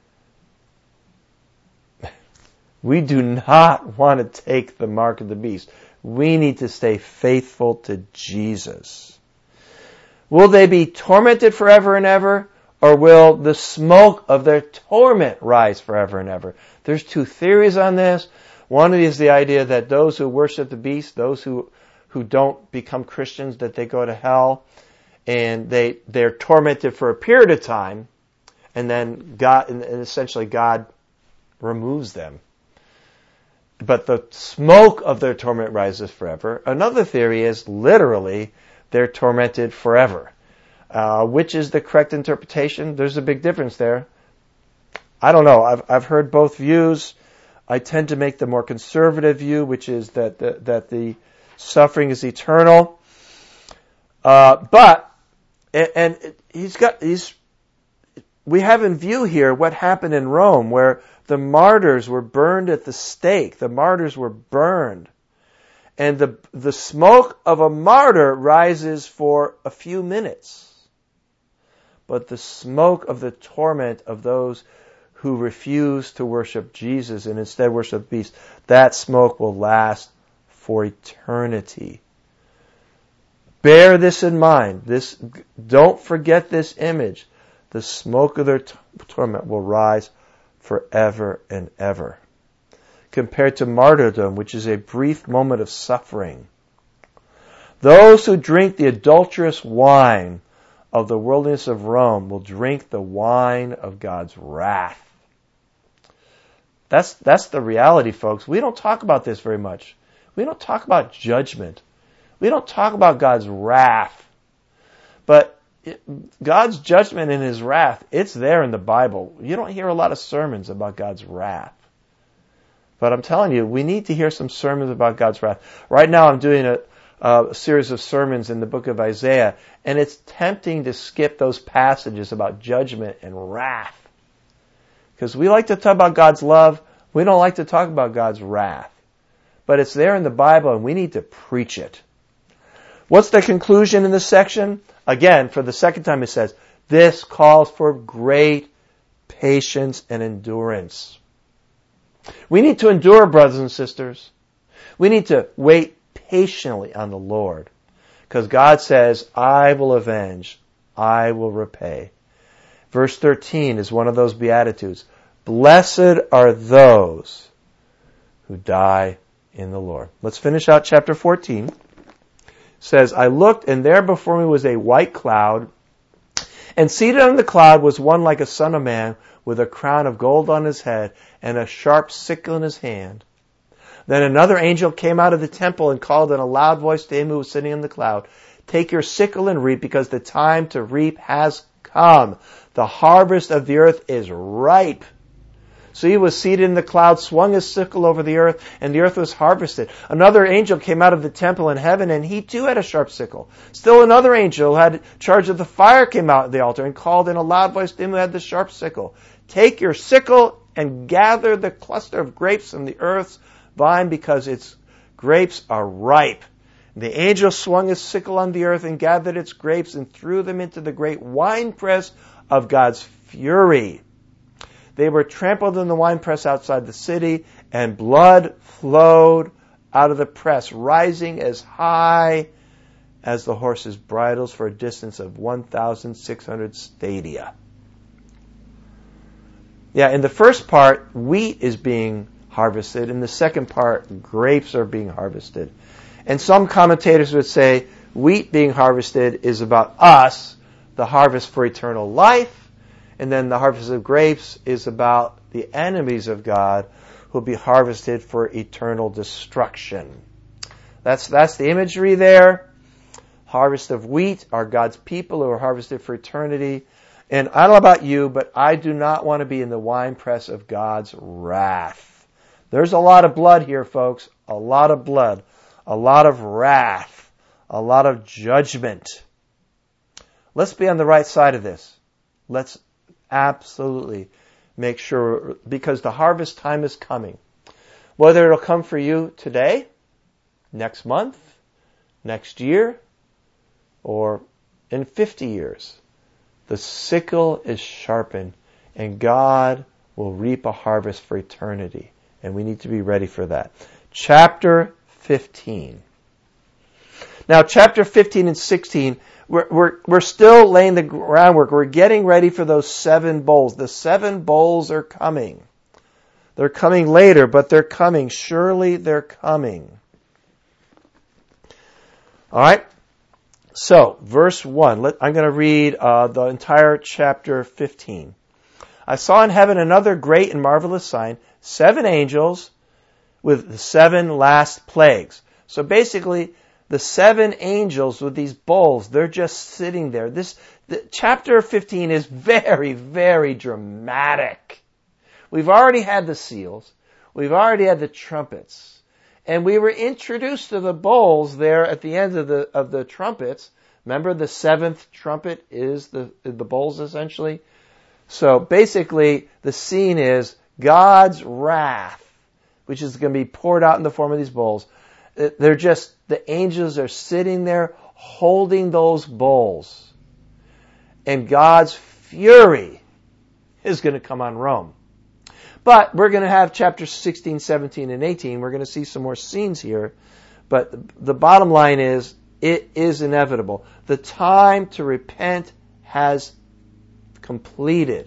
We do not want to take the mark of the beast. We need to stay faithful to Jesus. Will they be tormented forever and ever? Or will the smoke of their torment rise forever and ever? There's two theories on this. One is the idea that those who worship the beast, those who, who don't become Christians, that they go to hell, and they, they're tormented for a period of time, and then God, and essentially God removes them. But the smoke of their torment rises forever. Another theory is literally they're tormented forever. Uh, which is the correct interpretation? There's a big difference there. I don't know. I've I've heard both views. I tend to make the more conservative view, which is that the, that the suffering is eternal. Uh, but and, and he's got he's. We have in view here what happened in Rome, where the martyrs were burned at the stake. The martyrs were burned. And the the smoke of a martyr rises for a few minutes. But the smoke of the torment of those who refuse to worship Jesus and instead worship the beast, that smoke will last for eternity. Bear this in mind. This, don't forget this image. The smoke of their t- torment will rise forever and ever. Compared to martyrdom, which is a brief moment of suffering. Those who drink the adulterous wine of the worldliness of Rome will drink the wine of God's wrath. That's, that's the reality, folks. We don't talk about this very much. We don't talk about judgment. We don't talk about God's wrath. But it, God's judgment and His wrath, it's there in the Bible. You don't hear a lot of sermons about God's wrath. But I'm telling you, we need to hear some sermons about God's wrath. Right now I'm doing a, a series of sermons in the book of Isaiah, and it's tempting to skip those passages about judgment and wrath. Because we like to talk about God's love, we don't like to talk about God's wrath. But it's there in the Bible, and we need to preach it. What's the conclusion in this section? Again, for the second time it says, this calls for great patience and endurance. We need to endure, brothers and sisters. We need to wait patiently on the Lord. Because God says, I will avenge, I will repay. Verse thirteen is one of those Beatitudes. Blessed are those who die in the Lord. Let's finish out chapter fourteen. It says, I looked, and there before me was a white cloud, and seated on the cloud was one like a son of man, with a crown of gold on his head, and a sharp sickle in his hand. Then another angel came out of the temple and called in a loud voice to him who was sitting in the cloud, "Take your sickle and reap, because the time to reap has come. The harvest of the earth is ripe." So he was seated in the cloud, swung his sickle over the earth, and the earth was harvested. Another angel came out of the temple in heaven, and he too had a sharp sickle. Still another angel who had charge of the fire came out of the altar and called in a loud voice to him who had the sharp sickle, "Take your sickle and gather the cluster of grapes from the earth's vine, because its grapes are ripe." The angel swung his sickle on the earth and gathered its grapes and threw them into the great winepress of God's fury. They were trampled in the winepress outside the city, and blood flowed out of the press, rising as high as the horses' bridles for a distance of one thousand six hundred stadia. Yeah, in the first part, wheat is being harvested. In the second part, grapes are being harvested. And some commentators would say wheat being harvested is about us, the harvest for eternal life, and then the harvest of grapes is about the enemies of God who will be harvested for eternal destruction. That's that's the imagery there. Harvest of wheat are God's people who are harvested for eternity. And I don't know about you, but I do not want to be in the winepress of God's wrath. There's a lot of blood here, folks. A lot of blood. A lot of wrath. A lot of judgment. Let's be on the right side of this. Let's absolutely make sure, because the harvest time is coming. Whether it'll come for you today, next month, next year, or in fifty years, the sickle is sharpened, and God will reap a harvest for eternity. And we need to be ready for that. Chapter fifteen. Now, chapter fifteen and sixteen, we're, we're, we're still laying the groundwork. We're getting ready for those seven bowls. The seven bowls are coming. They're coming later, but they're coming. Surely they're coming. All right. So, verse one. Let, I'm going to read uh, the entire chapter fifteen. "I saw in heaven another great and marvelous sign, seven angels with the seven last plagues." So basically, the seven angels with these bowls, they're just sitting there. This the, chapter fifteen is very, very dramatic. We've already had the seals. We've already had the trumpets. And we were introduced to the bowls there at the end of the of the trumpets. Remember, the seventh trumpet is the the bowls essentially. So basically, the scene is God's wrath, which is going to be poured out in the form of these bowls. They're just, the angels are sitting there holding those bowls. And God's fury is going to come on Rome. But we're going to have chapters sixteen, seventeen, and eighteen. We're going to see some more scenes here. But the bottom line is, it is inevitable. The time to repent has completed.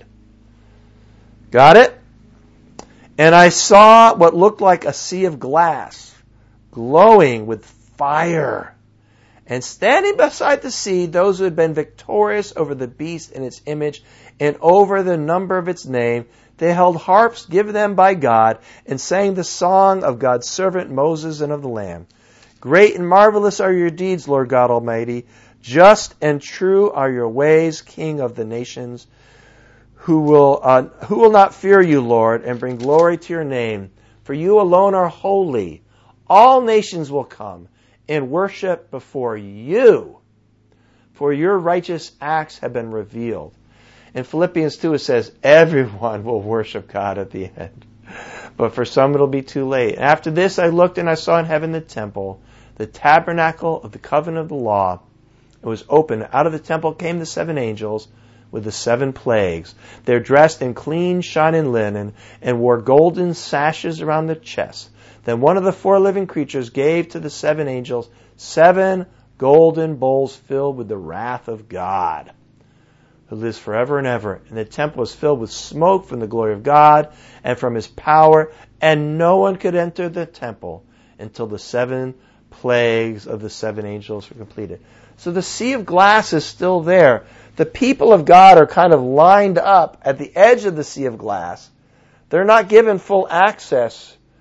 Got it? "And I saw what looked like a sea of glass, glowing with fire. And standing beside the sea, those who had been victorious over the beast and its image, and over the number of its name, they held harps given them by God, and sang the song of God's servant Moses and of the Lamb. Great and marvelous are your deeds, Lord God Almighty. Just and true are your ways, King of the nations. Who will uh, who will not fear you, Lord, and bring glory to your name? For you alone are holy. All nations will come and worship before you, for your righteous acts have been revealed." In Philippians two it says, everyone will worship God at the end. But for some it'll be too late. "After this I looked, and I saw in heaven the temple, the tabernacle of the covenant of the law. It was open. Out of the temple came the seven angels with the seven plagues. They're dressed in clean, shining linen, and wore golden sashes around their chests. Then one of the four living creatures gave to the seven angels seven golden bowls filled with the wrath of God, who lives forever and ever. And the temple was filled with smoke from the glory of God and from his power, and no one could enter the temple until the seven plagues of the seven angels were completed." So the sea of glass is still there. The people of God are kind of lined up at the edge of the sea of glass. They're not given full access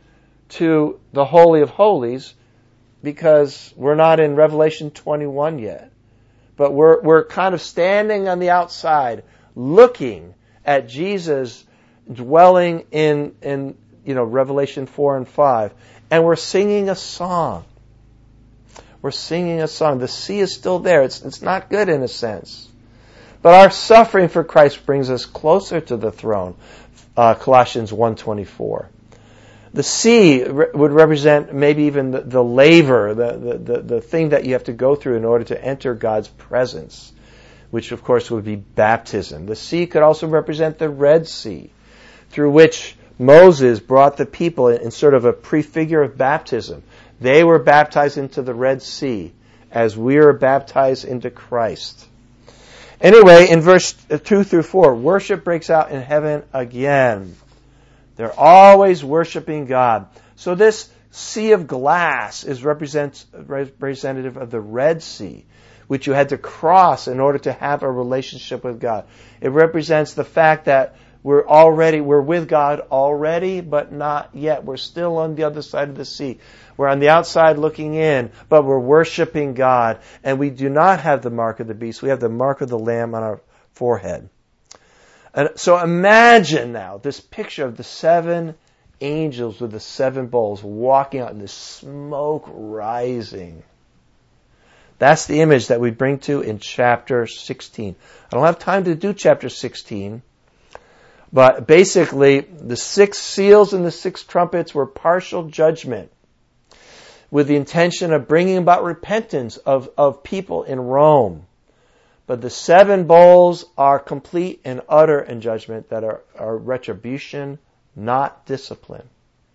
to the Holy of Holies because we're not in Revelation twenty-one yet. But we're, we're kind of standing on the outside looking at Jesus dwelling in, in, you know, Revelation four and five. And we're singing a song. We're singing a song. The sea is still there. It's, it's not good in a sense. But our suffering for Christ brings us closer to the throne. Uh, Colossians one twenty-four. The sea re- would represent maybe even the, the laver, the, the, the, the thing that you have to go through in order to enter God's presence, which of course would be baptism. The sea could also represent the Red Sea, through which Moses brought the people in, in sort of a prefigure of baptism. They were baptized into the Red Sea as we are baptized into Christ. Anyway, in verse two through four, worship breaks out in heaven again. They're always worshiping God. So this sea of glass is represent, representative of the Red Sea, which you had to cross in order to have a relationship with God. It represents the fact that we're already, we're with God already, but not yet. We're still on the other side of the sea. We're on the outside looking in, but we're worshiping God. And we do not have the mark of the beast. We have the mark of the Lamb on our forehead. And so imagine now this picture of the seven angels with the seven bowls walking out in the smoke rising. That's the image that we bring to in chapter sixteen. I don't have time to do chapter sixteen, but basically the six seals and the six trumpets were partial judgment with the intention of bringing about repentance of, of people in Rome. But the seven bowls are complete and utter in judgment that are, are retribution, not discipline.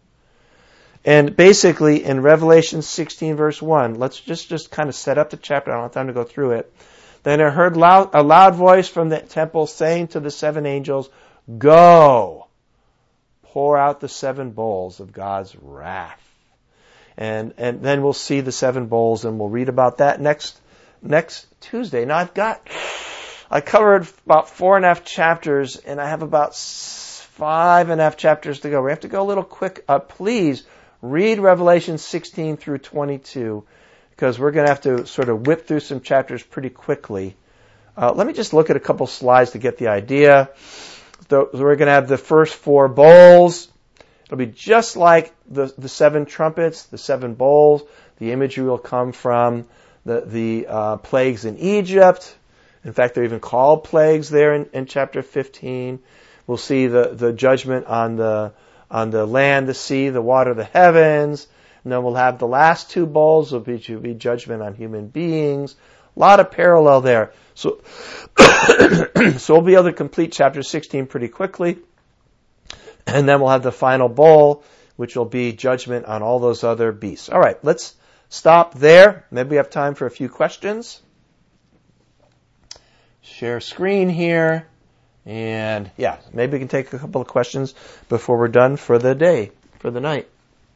And basically in Revelation sixteen verse one, let's just, just kind of set up the chapter. I don't have time to go through it. Then I heard loud, a loud voice from the temple saying to the seven angels, "Go, pour out the seven bowls of God's wrath." And, and then we'll see the seven bowls and we'll read about that next Next Tuesday. Now I've got, I covered about four and a half chapters and I have about five and a half chapters to go. We have to go a little quick. Uh, please read Revelation sixteen through twenty-two because we're going to have to sort of whip through some chapters pretty quickly. Uh, let me just look at a couple slides to get the idea. So we're going to have the first four bowls. It'll be just like the, the seven trumpets, the seven bowls. The imagery will come from the, the uh, plagues in Egypt. In fact, they're even called plagues there in, in chapter fifteen. We'll see the, the judgment on the on the land, the sea, the water, the heavens. And then we'll have the last two bowls will be, will be judgment on human beings. A lot of parallel there. So, so we'll be able to complete chapter sixteen pretty quickly. And then we'll have the final bowl, which will be judgment on all those other beasts. All right, let's stop there. Maybe we have time for a few questions. Share screen here. And yeah, maybe we can take a couple of questions before we're done for the day, for the night.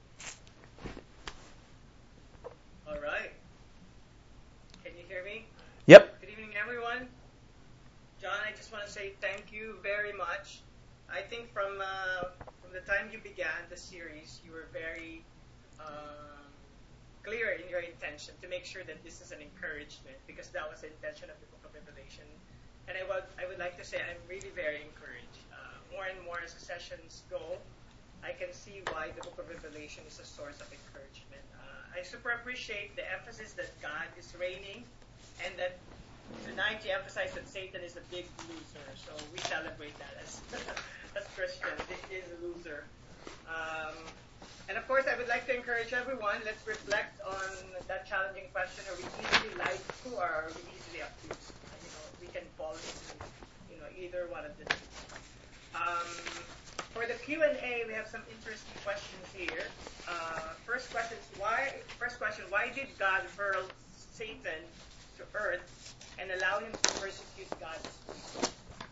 All right. Can you hear me? Yep. Good evening, everyone. John, I just want to say thank you very much. I think from uh, from the time you began the series, you were very um, clear in your intention to make sure that this is an encouragement, because that was the intention of the book of Revelation. And I would, I would like to say I'm really very encouraged. Uh, more and more as the sessions go, I can see why the book of Revelation is a source of encouragement. Uh, I super appreciate the emphasis that God is reigning, and that tonight you emphasize that Satan is a big loser. So we celebrate that as, as Christians. He is a loser. Um, and of course, I would like to encourage everyone, let's reflect on that challenging question: are we easily lied to, or are we easily accused? We can fall into, you know, either one of the two. Um, for the Q and A, we have some interesting questions here. Uh, first question is why? First question: why did God hurl Satan to earth and allow him to persecute God's people?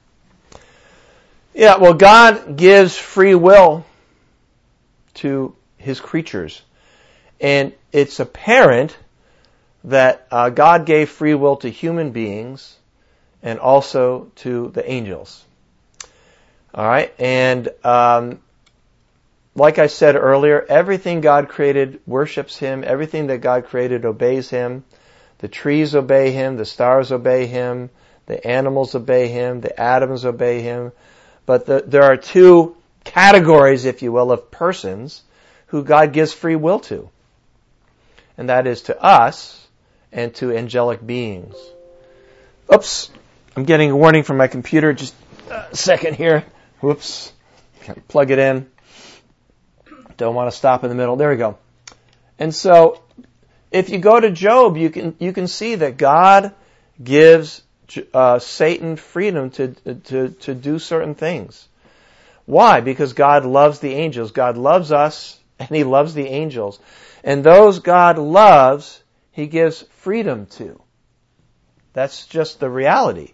Yeah, well, God gives free will to His creatures, and it's apparent that uh, God gave free will to human beings and also to the angels. All right, and um, like I said earlier, everything God created worships Him. Everything that God created obeys Him. The trees obey Him. The stars obey Him. The animals obey Him. The atoms obey Him. But the, there are two categories, if you will, of persons who God gives free will to. And that is to us and to angelic beings. Oops. I'm getting a warning from my computer. Just a second here. Whoops. Can't plug it in. Don't want to stop in the middle. There we go. And so, if you go to Job, you can you can see that God gives uh, Satan freedom to to to do certain things. Why? Because God loves the angels. God loves us, and He loves the angels. And those God loves, He gives freedom to. That's just the reality.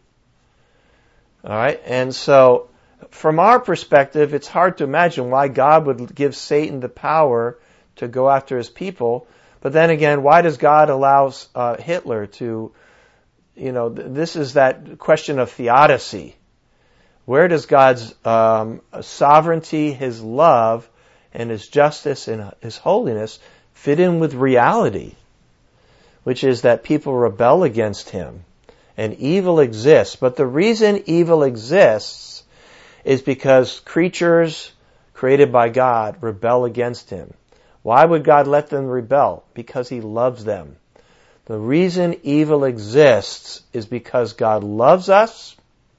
All right? And so, from our perspective, it's hard to imagine why God would give Satan the power to go after His people. But then again, why does God allow uh, Hitler to, you know, th- this is that question of theodicy. Where does God's um, sovereignty, His love, and His justice and His holiness fit in with reality? Which is that people rebel against Him. And evil exists. But the reason evil exists is because creatures created by God rebel against Him. Why would God let them rebel? Because He loves them. The reason evil exists is because God loves us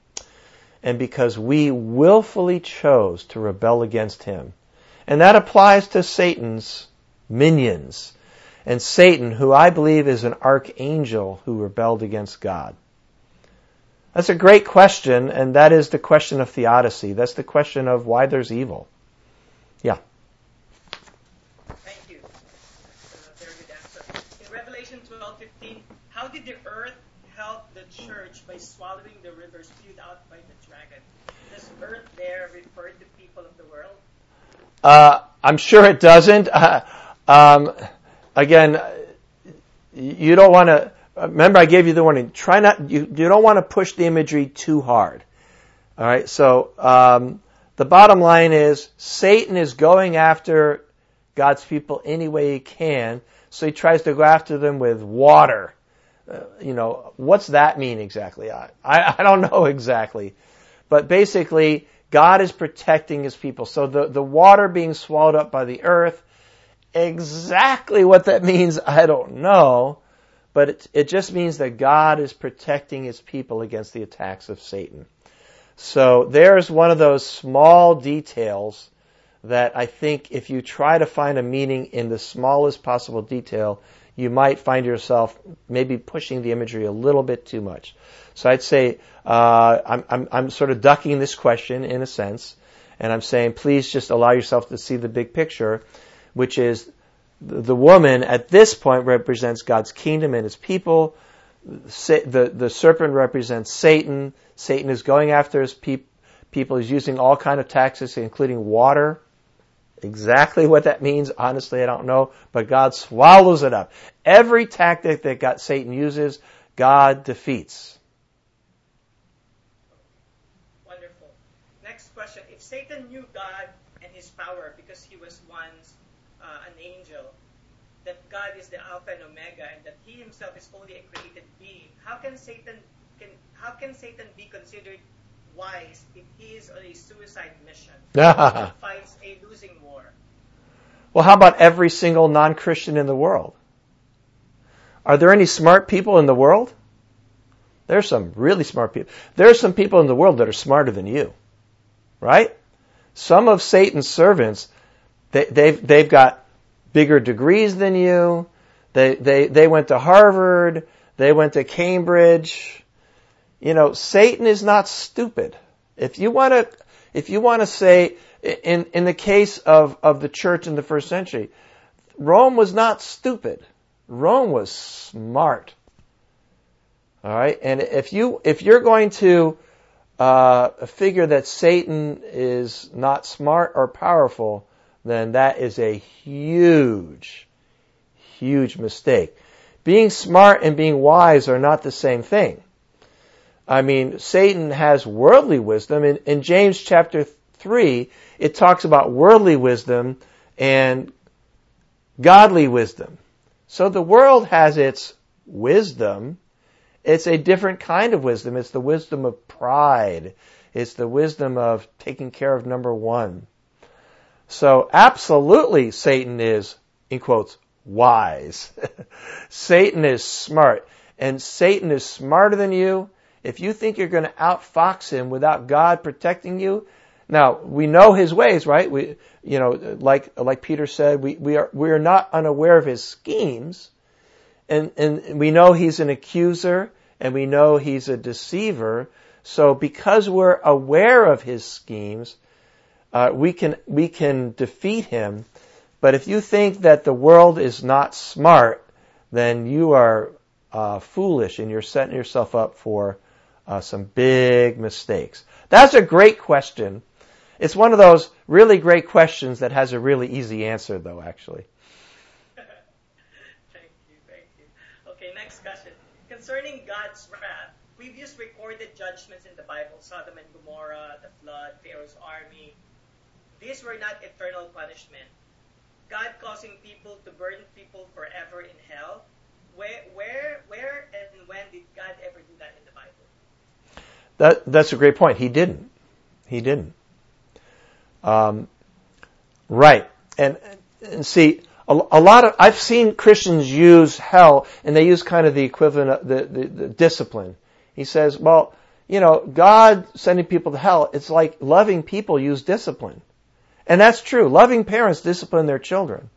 and because we willfully chose to rebel against Him. And that applies to Satan's minions. And Satan, who I believe is an archangel who rebelled against God. That's a great question, and that is the question of theodicy. That's the question of why there's evil. Yeah. Thank you. Uh, very good answer. In Revelation twelve fifteen, how did the earth help the church by swallowing the river spewed out by the dragon? Does earth there refer to people of the world? Uh, I'm sure it doesn't. Uh, um, again, you don't want to... Remember, I gave you the warning. Try not. You, you don't want to push the imagery too hard. All right. So um, the bottom line is Satan is going after God's people any way he can. So he tries to go after them with water. Uh, you know, what's that mean exactly? I, I I don't know exactly, but basically God is protecting His people. So the the water being swallowed up by the earth. Exactly what that means, I don't know. But it, it just means that God is protecting His people against the attacks of Satan. So there's one of those small details that I think if you try to find a meaning in the smallest possible detail, you might find yourself maybe pushing the imagery a little bit too much. So I'd say uh, I'm, I'm, I'm sort of ducking this question in a sense, and I'm saying please just allow yourself to see the big picture, which is the woman at this point represents God's kingdom and His people. The, the serpent represents Satan. Satan is going after his pe- people. He's using all kinds of tactics, including water. Exactly what that means, honestly, I don't know. But God swallows it up. Every tactic that God, Satan uses, God defeats. Wonderful. Next question. If Satan knew God and His power because he was once Uh, an angel, that God is the Alpha and Omega, and that He Himself is only a created being, how can Satan can how can Satan be considered wise if he is on a suicide mission and fights a losing war? Well, how about every single non-Christian in the world? Are there any smart people in the world? There's some really smart people. There's some people in the world that are smarter than you, right? Some of Satan's servants. They, they've they've got bigger degrees than you. They they they went to Harvard. They went to Cambridge. You know, Satan is not stupid. If you want to, if you want to say, in in the case of of the church in the first century, Rome was not stupid. Rome was smart. All right, and if you if you're going to uh, figure that Satan is not smart or powerful, then that is a huge, huge mistake. Being smart and being wise are not the same thing. I mean, Satan has worldly wisdom. In, in James chapter three, it talks about worldly wisdom and godly wisdom. So the world has its wisdom. It's a different kind of wisdom. It's the wisdom of pride. It's the wisdom of taking care of number one. So absolutely Satan is, in quotes, wise. Satan is smart. And Satan is smarter than you. If you think you're going to outfox him without God protecting you, now we know his ways, right? We, you know, like like Peter said, we we are we are not unaware of his schemes, and and we know he's an accuser, and we know he's a deceiver. So because we're aware of his schemes, uh, we can we can defeat him. But if you think that the world is not smart, then you are uh, foolish, and you're setting yourself up for uh, some big mistakes. That's a great question. It's one of those really great questions that has a really easy answer, though, actually. Thank you, thank you. Okay, next question. Concerning God's wrath, previous recorded judgments in the Bible, Sodom and Gomorrah, the flood, Pharaoh's army, these were not eternal punishment. God causing people to burn people forever in hell. Where, where, where, and when did God ever do that in the Bible? That that's a great point. He didn't. He didn't. Um, right. And, and see, a, a lot of, I've seen Christians use hell, and they use kind of the equivalent of the, the, the discipline. He says, well, you know, God sending people to hell, it's like loving people use discipline. And that's true. Loving parents discipline their children.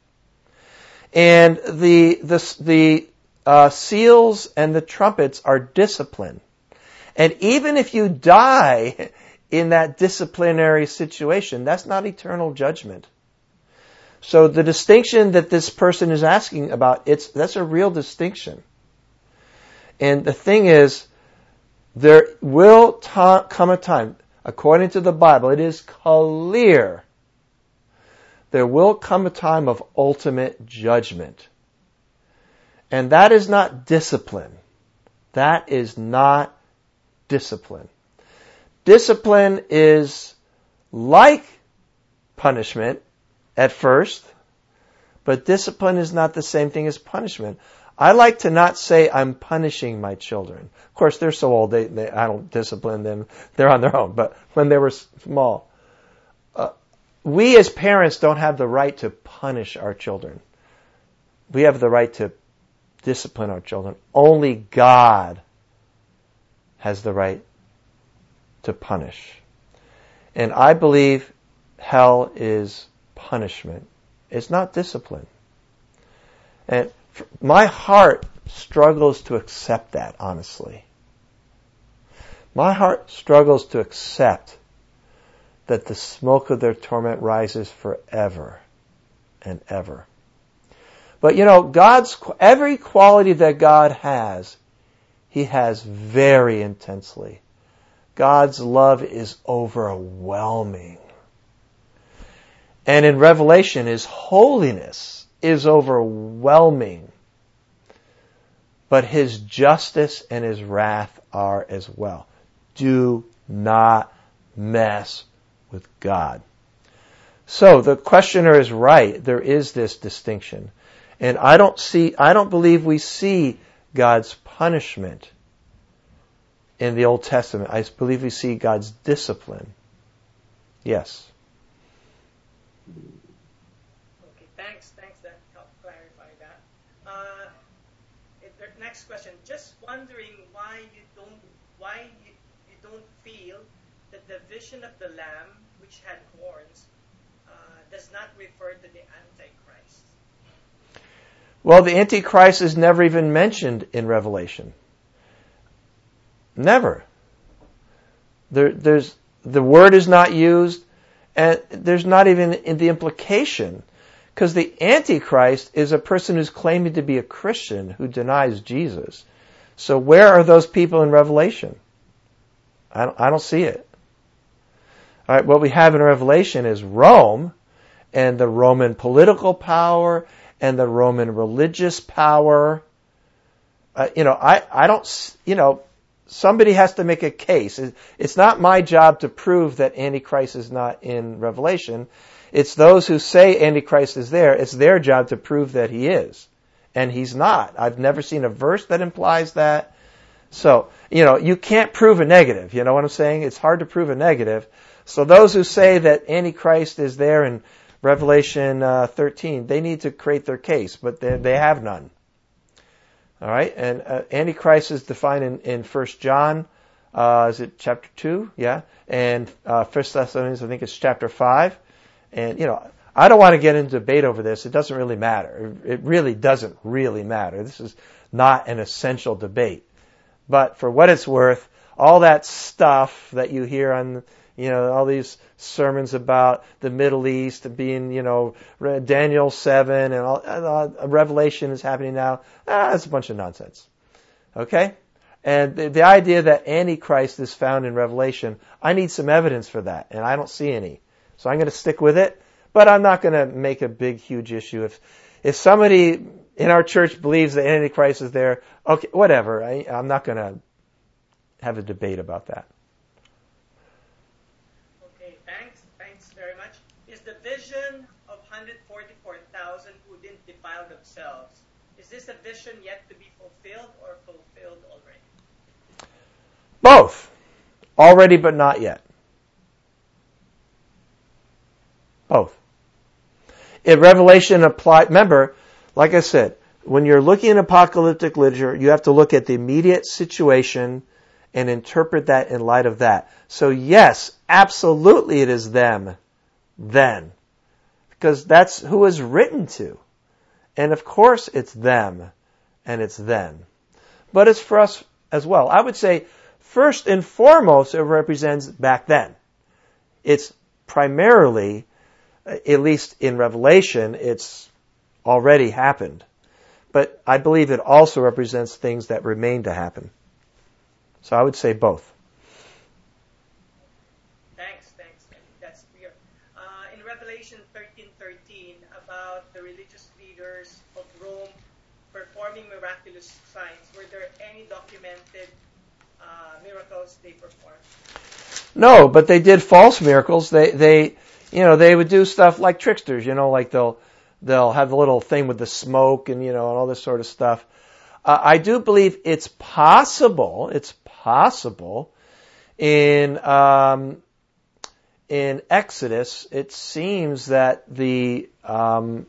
And the, the, the, uh, seals and the trumpets are discipline. And even if you die in that disciplinary situation, that's not eternal judgment. So the distinction that this person is asking about, it's that's a real distinction. And the thing is, there will ta- come a time, according to the Bible, it is clear, there will come a time of ultimate judgment. And that is not discipline. That is not discipline. Discipline is like punishment at first, but discipline is not the same thing as punishment. I like to not say I'm punishing my children. Of course, they're so old, they, they I don't discipline them. They're on their own. But when they were small, uh, we as parents don't have the right to punish our children. We have the right to discipline our children. Only God has the right to punish. And I believe hell is punishment. It's not discipline. And my heart struggles to accept that, honestly. My heart struggles to accept that the smoke of their torment rises forever and ever. But you know, God's, every quality that God has, He has very intensely. God's love is overwhelming. And in Revelation, His holiness is overwhelming. But His justice and His wrath are as well. Do not mess with God. So the questioner is right. There is this distinction. And I don't see, I don't believe we see God's punishment in the Old Testament. I believe we see God's discipline. Yes. Okay, thanks. Thanks, that helped clarify that. Uh, it, the next question. Just wondering why you don't, why you, you don't feel that the vision of the Lamb, which had horns, uh, does not refer to the Antichrist. Well, the Antichrist is never even mentioned in Revelation. Never. There, there's the word is not used, and there's not even in the implication, because the Antichrist is a person who's claiming to be a Christian who denies Jesus. So where are those people in Revelation? I don't, I don't see it. All right, what we have in Revelation is Rome and the Roman political power and the Roman religious power. Uh, you know, I, I don't, you know, somebody has to make a case. It's not my job to prove that Antichrist is not in Revelation. It's those who say Antichrist is there. It's their job to prove that he is. And he's not. I've never seen a verse that implies that. So, you know, you can't prove a negative. You know what I'm saying? It's hard to prove a negative. So those who say that Antichrist is there in Revelation uh, thirteen, they need to create their case, but they, they have none. All right? And uh, Antichrist is defined in, in First John. Uh, is it chapter two? Yeah. And uh, First Thessalonians, I think it's chapter five. And, you know, I don't want to get into debate over this. It doesn't really matter. It really doesn't really matter. This is not an essential debate. But for what it's worth, all that stuff that you hear on, you know, all these sermons about the Middle East and being, you know, Daniel seven and all, uh, Revelation is happening now, ah, that's a bunch of nonsense. Okay? And the, the idea that Antichrist is found in Revelation, I need some evidence for that, and I don't see any. So I'm going to stick with it, but I'm not going to make a big, huge issue. If if somebody in our church believes that Antichrist is there, okay, whatever. I, I'm not going to have a debate about that. Okay, thanks. Thanks very much. Is the vision of one hundred forty-four thousand who didn't defile themselves, is this a vision yet to be fulfilled or fulfilled already? Both. Already, but not yet. Both. In Revelation applied, remember, like I said, when you're looking at apocalyptic literature, you have to look at the immediate situation and interpret that in light of that. So yes, absolutely it is them, then. Because that's who is written to. And of course it's them, and it's then. But it's for us as well. I would say, first and foremost, it represents back then. It's primarily, at least in Revelation, it's already happened. But I believe it also represents things that remain to happen. So I would say both. Thanks, thanks. I think that's clear. Uh, in Revelation thirteen thirteen, about the religious leaders of Rome performing miraculous signs, were there any documented uh, miracles they performed? No, but they did false miracles. They, they, you know, they would do stuff like tricksters. You know, like they'll they'll have the little thing with the smoke and you know and all this sort of stuff. Uh, I do believe it's possible. It's possible in um, in Exodus. It seems that the um,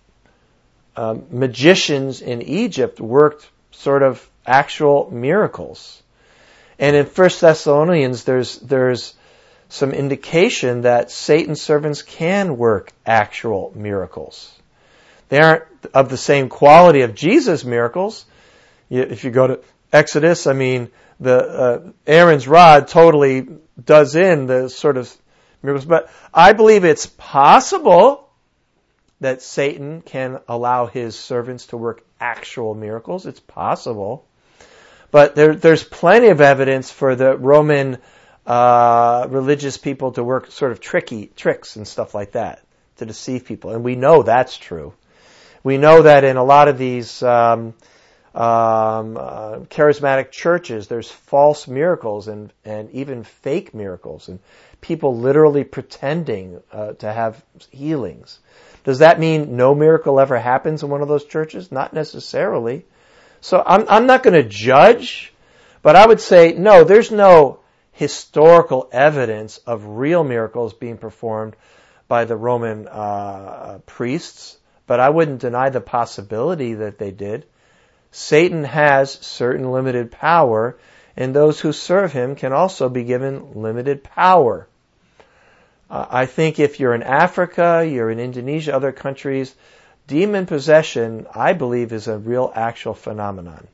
uh, magicians in Egypt worked sort of actual miracles, and in First Thessalonians, there's there's some indication that Satan's servants can work actual miracles. They aren't of the same quality of Jesus' miracles. If you go to Exodus, I mean, the uh, Aaron's rod totally does in the sort of miracles. But I believe it's possible that Satan can allow his servants to work actual miracles. It's possible. But there, there's plenty of evidence for the Roman uh, religious people to work sort of tricky tricks and stuff like that to deceive people. And we know that's true. We know that in a lot of these um, um, uh, charismatic churches, there's false miracles and, and even fake miracles and people literally pretending uh, to have healings. Does that mean no miracle ever happens in one of those churches? Not necessarily. So I'm, I'm not going to judge, but I would say, no, there's no historical evidence of real miracles being performed by the Roman uh, priests, but I wouldn't deny the possibility that they did. Satan has certain limited power, and those who serve him can also be given limited power. Uh, I think if you're in Africa, you're in Indonesia, other countries, demon possession, I believe, is a real actual phenomenon.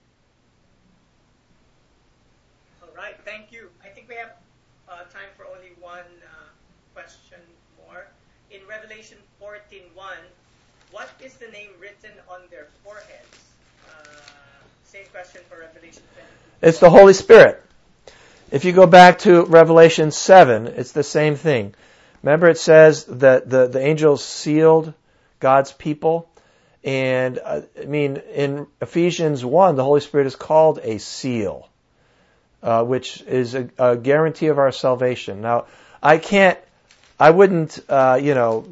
All right, thank you. I think we have uh, time for only one uh, question more. In Revelation fourteen one, what is the name written on their foreheads? Uh, same question for Revelation twenty-two. It's the Holy Spirit. If you go back to Revelation seven, it's the same thing. Remember it says that the, the angels sealed God's people. And, uh, I mean, in Ephesians one, the Holy Spirit is called a seal. uh, which is a, a guarantee of our salvation. Now, I can't, I wouldn't, uh, you know,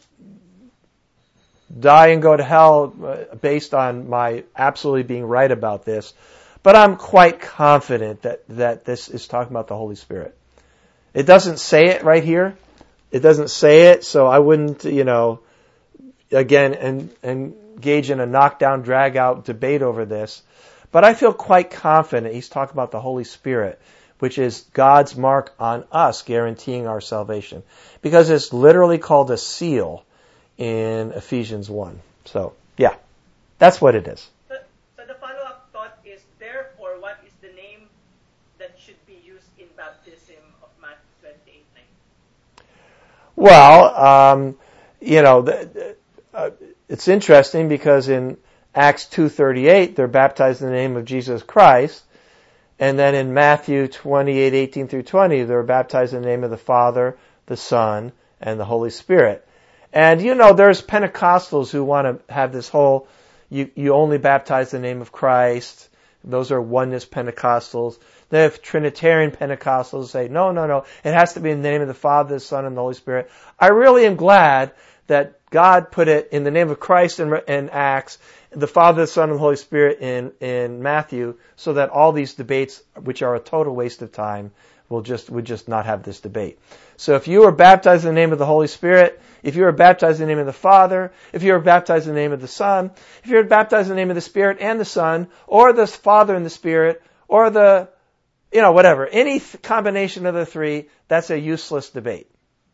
die and go to hell based on my absolutely being right about this, but I'm quite confident that, that this is talking about the Holy Spirit. It doesn't say it right here. It doesn't say it, so I wouldn't, you know, again, and, and engage in a knockdown, drag-out debate over this. But I feel quite confident he's talking about the Holy Spirit, which is God's mark on us, guaranteeing our salvation. Because it's literally called a seal in Ephesians one. So, yeah, that's what it is. So, so the follow-up thought is, therefore, what is the name that should be used in baptism of Matthew twenty-eight nine? Well, um, you know, the, uh, it's interesting because in Acts two thirty-eight, they're baptized in the name of Jesus Christ. And then in Matthew twenty-eight eighteen through twenty, they're baptized in the name of the Father, the Son, and the Holy Spirit. And, you know, there's Pentecostals who want to have this whole, you, you only baptize in the name of Christ. Those are oneness Pentecostals. They have Trinitarian Pentecostals who say, no, no, no, it has to be in the name of the Father, the Son, and the Holy Spirit. I really am glad that God put it in the name of Christ in, in Acts, the Father, the Son, and the Holy Spirit in, in Matthew, so that all these debates, which are a total waste of time, will just, would just not have this debate. So if you are baptized in the name of the Holy Spirit, if you are baptized in the name of the Father, if you are baptized in the name of the Son, if you are baptized in the name of the Spirit and the Son, or the Father and the Spirit, or the, you know, whatever, any th- combination of the three, that's a useless debate.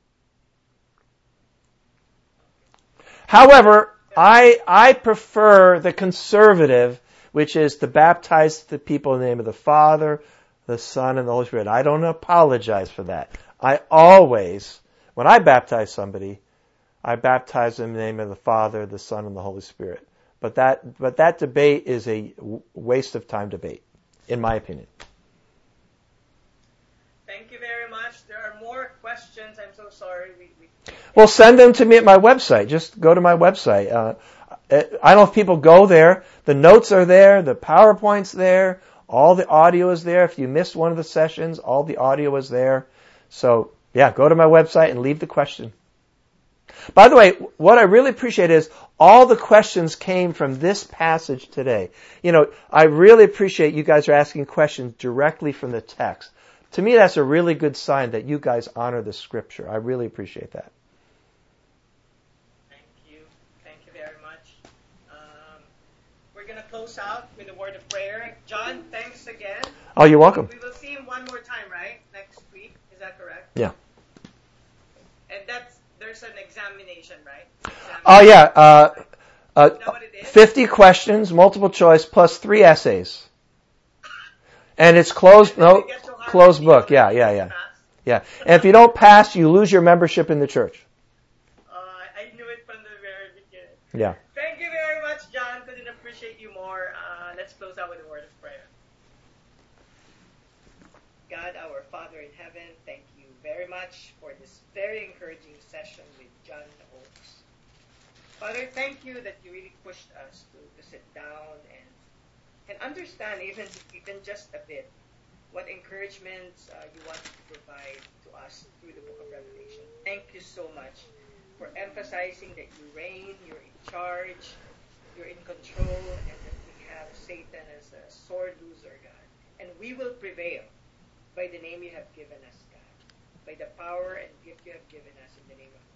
However, I, I prefer the conservative, which is to baptize the people in the name of the Father, the Son, and the Holy Spirit. I don't apologize for that. I always, when I baptize somebody, I baptize them in the name of the Father, the Son, and the Holy Spirit. But that, but that debate is a waste of time debate, in my opinion. Thank you very much. There are more questions. I'm so sorry. We, we... Well, send them to me at my website. Just go to my website. Uh, I don't know if people go there. The notes are there. The PowerPoint's there. All the audio is there. If you missed one of the sessions, all the audio is there. So, yeah, go to my website and leave the question. By the way, what I really appreciate is all the questions came from this passage today. You know, I really appreciate you guys are asking questions directly from the text. To me, that's a really good sign that you guys honor the Scripture. I really appreciate that. Thank you. Thank you very much. Um, we're going to close out with a word of prayer. John, thanks again. Oh, you're welcome. We will see him one more time, right? Next week. Is that correct? Yeah. And that's there's an examination, right? Examination. Oh, yeah. Uh, uh, is that what it is? fifty questions, multiple choice, plus three essays. And it's closed, no, closed book. Yeah, yeah, yeah. Yeah. And if you don't pass, you lose your membership in the church. Uh, I knew it from the very beginning. Yeah. Thank you very much, John. Couldn't appreciate you more. Uh, let's close out with a word of prayer. God, our Father in heaven, thank you very much for this very encouraging session with John Oakes. Father, thank you that you really pushed us to, to sit down and and understand even even just a bit what encouragements uh, you want to provide to us through the book of Revelation. Thank you so much for emphasizing that you reign, you're in charge, you're in control, and that we have Satan as a sword loser, God. And we will prevail by the name you have given us, God, by the power and gift you have given us in the name of